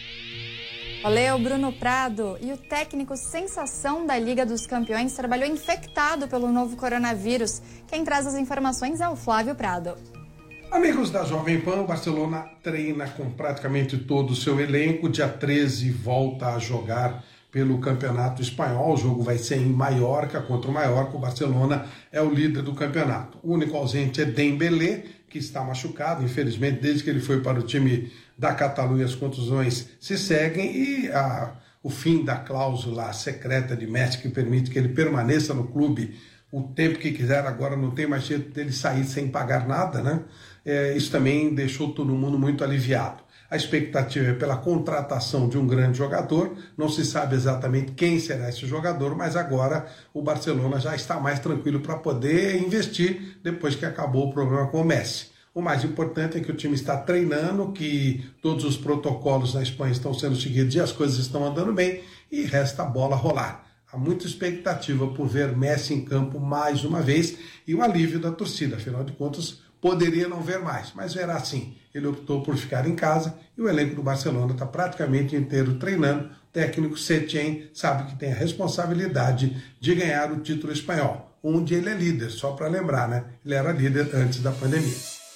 Valeu, Bruno Prado. E o técnico sensação da Liga dos Campeões trabalhou infectado pelo novo coronavírus. Quem traz as informações é o Flávio Prado. Amigos da Jovem Pan, o Barcelona treina com praticamente todo o seu elenco. Dia treze volta a jogar pelo Campeonato Espanhol. O jogo vai ser em Maiorca, contra o Maiorca. O Barcelona é o líder do campeonato. O único ausente é Dembélé, que está machucado, infelizmente, desde que ele foi para o time da Catalunha, as contusões se seguem e a, o fim da cláusula secreta de Messi, que permite que ele permaneça no clube o tempo que quiser, agora não tem mais jeito dele sair sem pagar nada, né? É, isso também deixou todo mundo muito aliviado. A expectativa é pela contratação de um grande jogador, não se sabe exatamente quem será esse jogador, mas agora o Barcelona já está mais tranquilo para poder investir depois que acabou o problema com o Messi. O mais importante é que o time está treinando, que todos os protocolos na Espanha estão sendo seguidos e as coisas estão andando bem, e resta a bola rolar. Há muita expectativa por ver Messi em campo mais uma vez e o alívio da torcida, afinal de contas, poderia não ver mais, mas verá sim. Ele optou por ficar em casa e o elenco do Barcelona está praticamente inteiro treinando. O técnico Setien sabe que tem a responsabilidade de ganhar o título espanhol, onde ele é líder, só para lembrar, né? Ele era líder antes da pandemia.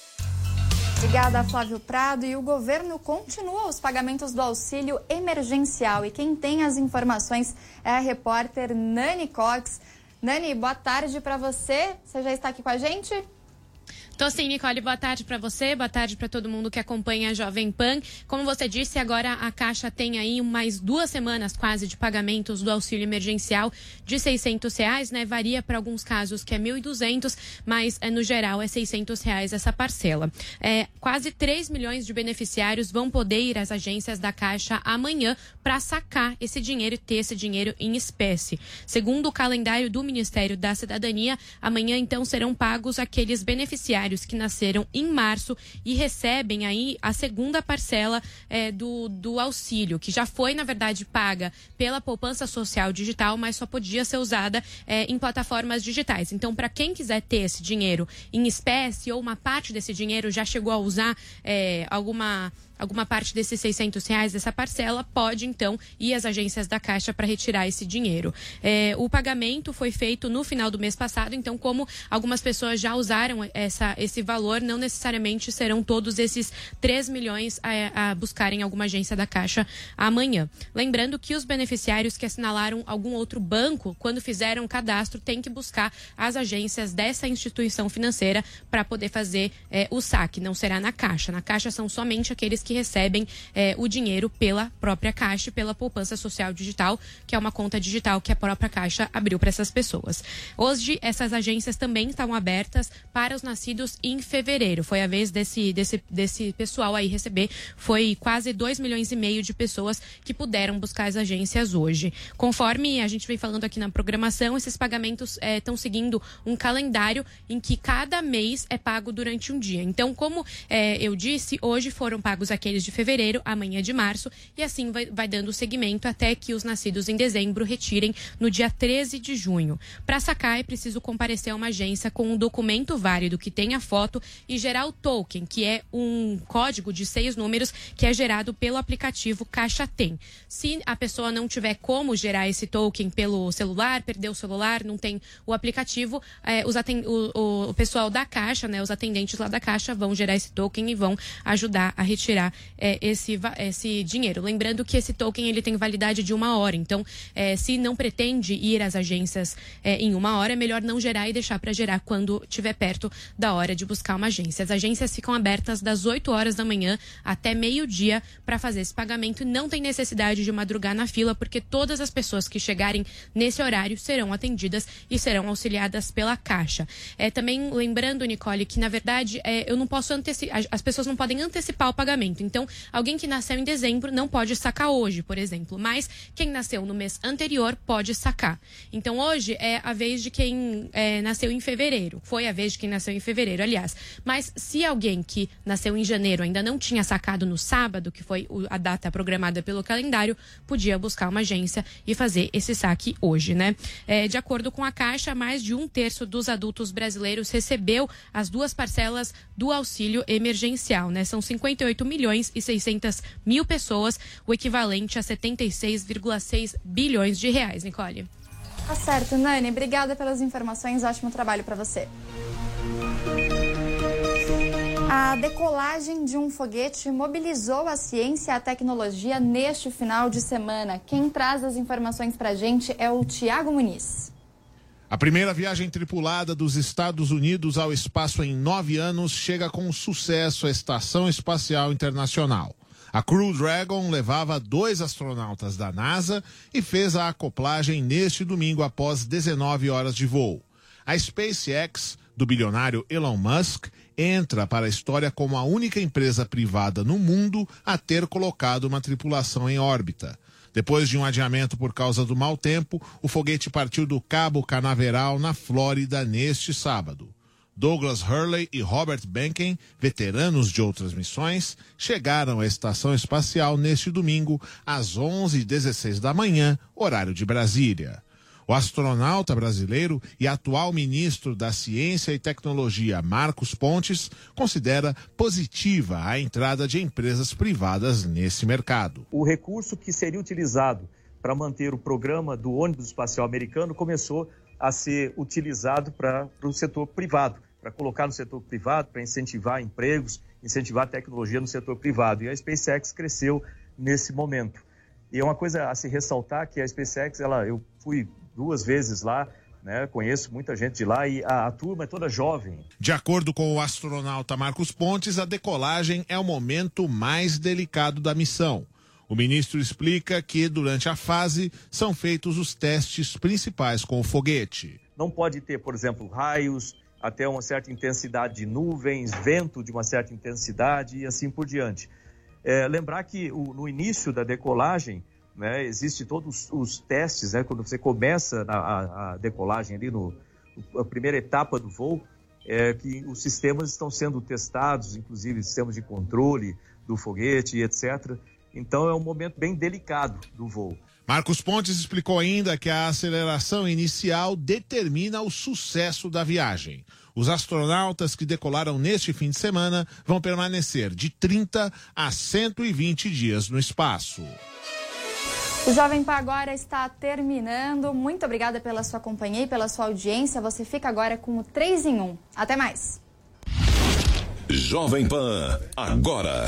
Obrigada, Flávio Prado. E o governo continua os pagamentos do auxílio emergencial. E quem tem as informações é a repórter Nani Cox. Nani, boa tarde para você. Você já está aqui com a gente? Tô sim, Nicole, boa tarde para você, boa tarde para todo mundo que acompanha a Jovem Pan. Como você disse, agora a Caixa tem aí mais duas semanas quase de pagamentos do auxílio emergencial de seiscentos reais, né? Varia para alguns casos que é mil e duzentos, mas é, no geral é seiscentos reais essa parcela. É, quase três milhões de beneficiários vão poder ir às agências da Caixa amanhã para sacar esse dinheiro e ter esse dinheiro em espécie. Segundo o calendário do Ministério da Cidadania, amanhã então serão pagos aqueles beneficiários que nasceram em março e recebem aí a segunda parcela é, do, do auxílio, que já foi, na verdade, paga pela poupança social digital, mas só podia ser usada é, em plataformas digitais. Então, para quem quiser ter esse dinheiro em espécie ou uma parte desse dinheiro já chegou a usar é, alguma... alguma parte desses seiscentos reais, dessa parcela, pode então ir às agências da Caixa para retirar esse dinheiro. É, o pagamento foi feito no final do mês passado, então como algumas pessoas já usaram essa, esse valor, não necessariamente serão todos esses três milhões a, a buscarem alguma agência da Caixa amanhã. Lembrando que os beneficiários que assinalaram algum outro banco, quando fizeram o cadastro, têm que buscar as agências dessa instituição financeira para poder fazer é, o saque. Não será na Caixa. Na Caixa são somente aqueles que recebem eh, o dinheiro pela própria Caixa, pela poupança social digital, que é uma conta digital que a própria Caixa abriu para essas pessoas. Hoje, essas agências também estão abertas para os nascidos em fevereiro. Foi a vez desse, desse, desse pessoal aí receber, foi quase dois milhões e meio de pessoas que puderam buscar as agências hoje. Conforme a gente vem falando aqui na programação, esses pagamentos estão eh, seguindo um calendário em que cada mês é pago durante um dia. Então, como eh, eu disse, hoje foram pagos aqueles de fevereiro, amanhã de março, e assim vai, vai dando seguimento até que os nascidos em dezembro retirem no dia treze de junho. Para sacar, é preciso comparecer a uma agência com um documento válido que tenha foto e gerar o token, que é um código de seis números que é gerado pelo aplicativo Caixa Tem. Se a pessoa não tiver como gerar esse token pelo celular, perdeu o celular, não tem o aplicativo, é, os atend... o, o pessoal da Caixa, né, os atendentes lá da Caixa vão gerar esse token e vão ajudar a retirar É, esse, esse dinheiro. Lembrando que esse token ele tem validade de uma hora, então é, se não pretende ir às agências é, em uma hora, é melhor não gerar e deixar para gerar quando estiver perto da hora hora de buscar uma agência. As agências ficam abertas das oito horas da manhã até meio-dia para fazer esse pagamento e não tem necessidade de madrugar na fila, porque todas as pessoas que chegarem nesse horário serão atendidas e serão auxiliadas pela Caixa. É, também lembrando, Nicole, que na verdade é, eu não posso antecipar, as pessoas não podem antecipar o pagamento. Então, alguém que nasceu em dezembro não pode sacar hoje, por exemplo, mas quem nasceu no mês anterior pode sacar. Então, hoje é a vez de quem é, nasceu em fevereiro. Foi a vez de quem nasceu em fevereiro, aliás. Mas se alguém que nasceu em janeiro ainda não tinha sacado no sábado, que foi a data programada pelo calendário, podia buscar uma agência e fazer esse saque hoje, né? É, de acordo com a Caixa, mais de um terço dos adultos brasileiros recebeu as duas parcelas do auxílio emergencial, né? São cinquenta e oito milhões e seiscentas mil pessoas, o equivalente a setenta e seis vírgula seis bilhões de reais, Nicole. Tá certo, Nani. Obrigada pelas informações. Ótimo trabalho para você. A decolagem de um foguete mobilizou a ciência e a tecnologia neste final de semana. Quem traz as informações para a gente é o Tiago Muniz. A primeira viagem tripulada dos Estados Unidos ao espaço em nove anos chega com sucesso à Estação Espacial Internacional. A Crew Dragon levava dois astronautas da NASA e fez a acoplagem neste domingo após dezenove horas de voo. A SpaceX, do bilionário Elon Musk, entra para a história como a única empresa privada no mundo a ter colocado uma tripulação em órbita. Depois de um adiamento por causa do mau tempo, o foguete partiu do Cabo Canaveral, na Flórida, neste sábado. Douglas Hurley e Robert Behnken, veteranos de outras missões, chegaram à estação espacial neste domingo às onze e dezesseis da manhã, horário de Brasília. O astronauta brasileiro e atual ministro da Ciência e Tecnologia, Marcos Pontes, considera positiva a entrada de empresas privadas nesse mercado. O recurso que seria utilizado para manter o programa do ônibus espacial americano começou a ser utilizado para o setor privado, para colocar no setor privado, para incentivar empregos, incentivar a tecnologia no setor privado. E a SpaceX cresceu nesse momento. E é uma coisa a se ressaltar que a SpaceX, ela, eu fui duas vezes lá, né, conheço muita gente de lá e a, a turma é toda jovem. De acordo com o astronauta Marcos Pontes, a decolagem é o momento mais delicado da missão. O ministro explica que, durante a fase, são feitos os testes principais com o foguete. Não pode ter, por exemplo, raios, até uma certa intensidade de nuvens, vento de uma certa intensidade e assim por diante. É, lembrar que o, no início da decolagem, né, existem todos os testes, né, quando você começa a, a, a decolagem ali, no, a primeira etapa do voo, é que os sistemas estão sendo testados, inclusive sistemas de controle do foguete e etcétera. Então é um momento bem delicado do voo. Marcos Pontes explicou ainda que a aceleração inicial determina o sucesso da viagem. Os astronautas que decolaram neste fim de semana vão permanecer de trinta a cento e vinte dias no espaço. O Jovem Pan agora está terminando. Muito obrigada pela sua companhia e pela sua audiência. Você fica agora com o três em um. Até mais. Jovem Pan, agora.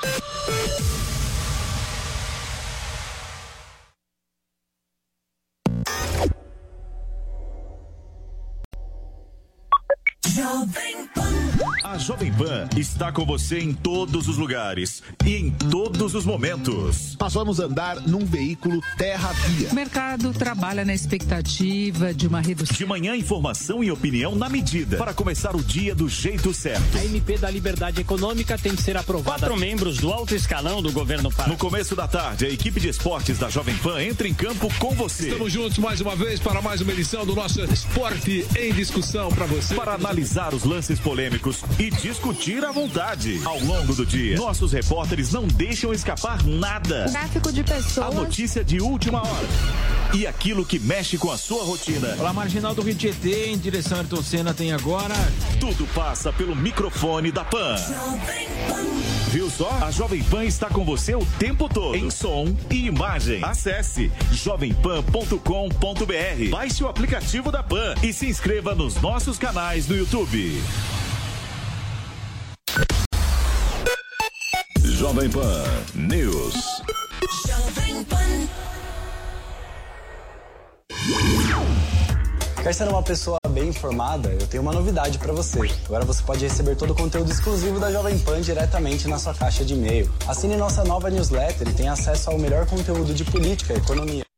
Jovem Pan. A Jovem Pan está com você em todos os lugares e em todos os momentos. Nós vamos andar num veículo terra-via. O mercado trabalha na expectativa de uma redução. De manhã, informação e opinião na medida para começar o dia do jeito certo. A M P da Liberdade Econômica tem que ser aprovada. Quatro membros do alto escalão do governo Pará. No começo da tarde, a equipe de esportes da Jovem Pan entra em campo com você. Estamos juntos mais uma vez para mais uma edição do nosso Esporte em Discussão para você. Para analisar os lances polêmicos e discutir à vontade. Ao longo do dia, nossos repórteres não deixam escapar nada. Tráfico de pessoas. A notícia de última hora. E aquilo que mexe com a sua rotina. Olá, Marginal do Rio Tietê, em direção a Ayrton Senna, tem agora... Tudo passa pelo microfone da Pan. Viu só? A Jovem Pan está com você o tempo todo. Em som e imagem. Acesse jovem pan ponto com ponto b r. Baixe o aplicativo da Pan e se inscreva nos nossos canais no YouTube. Jovem Pan News. Jovem Pan. Quer ser uma pessoa bem informada? Eu tenho uma novidade para você. Agora você pode receber todo o conteúdo exclusivo da Jovem Pan diretamente na sua caixa de e-mail. Assine nossa nova newsletter e tenha acesso ao melhor conteúdo de política e economia.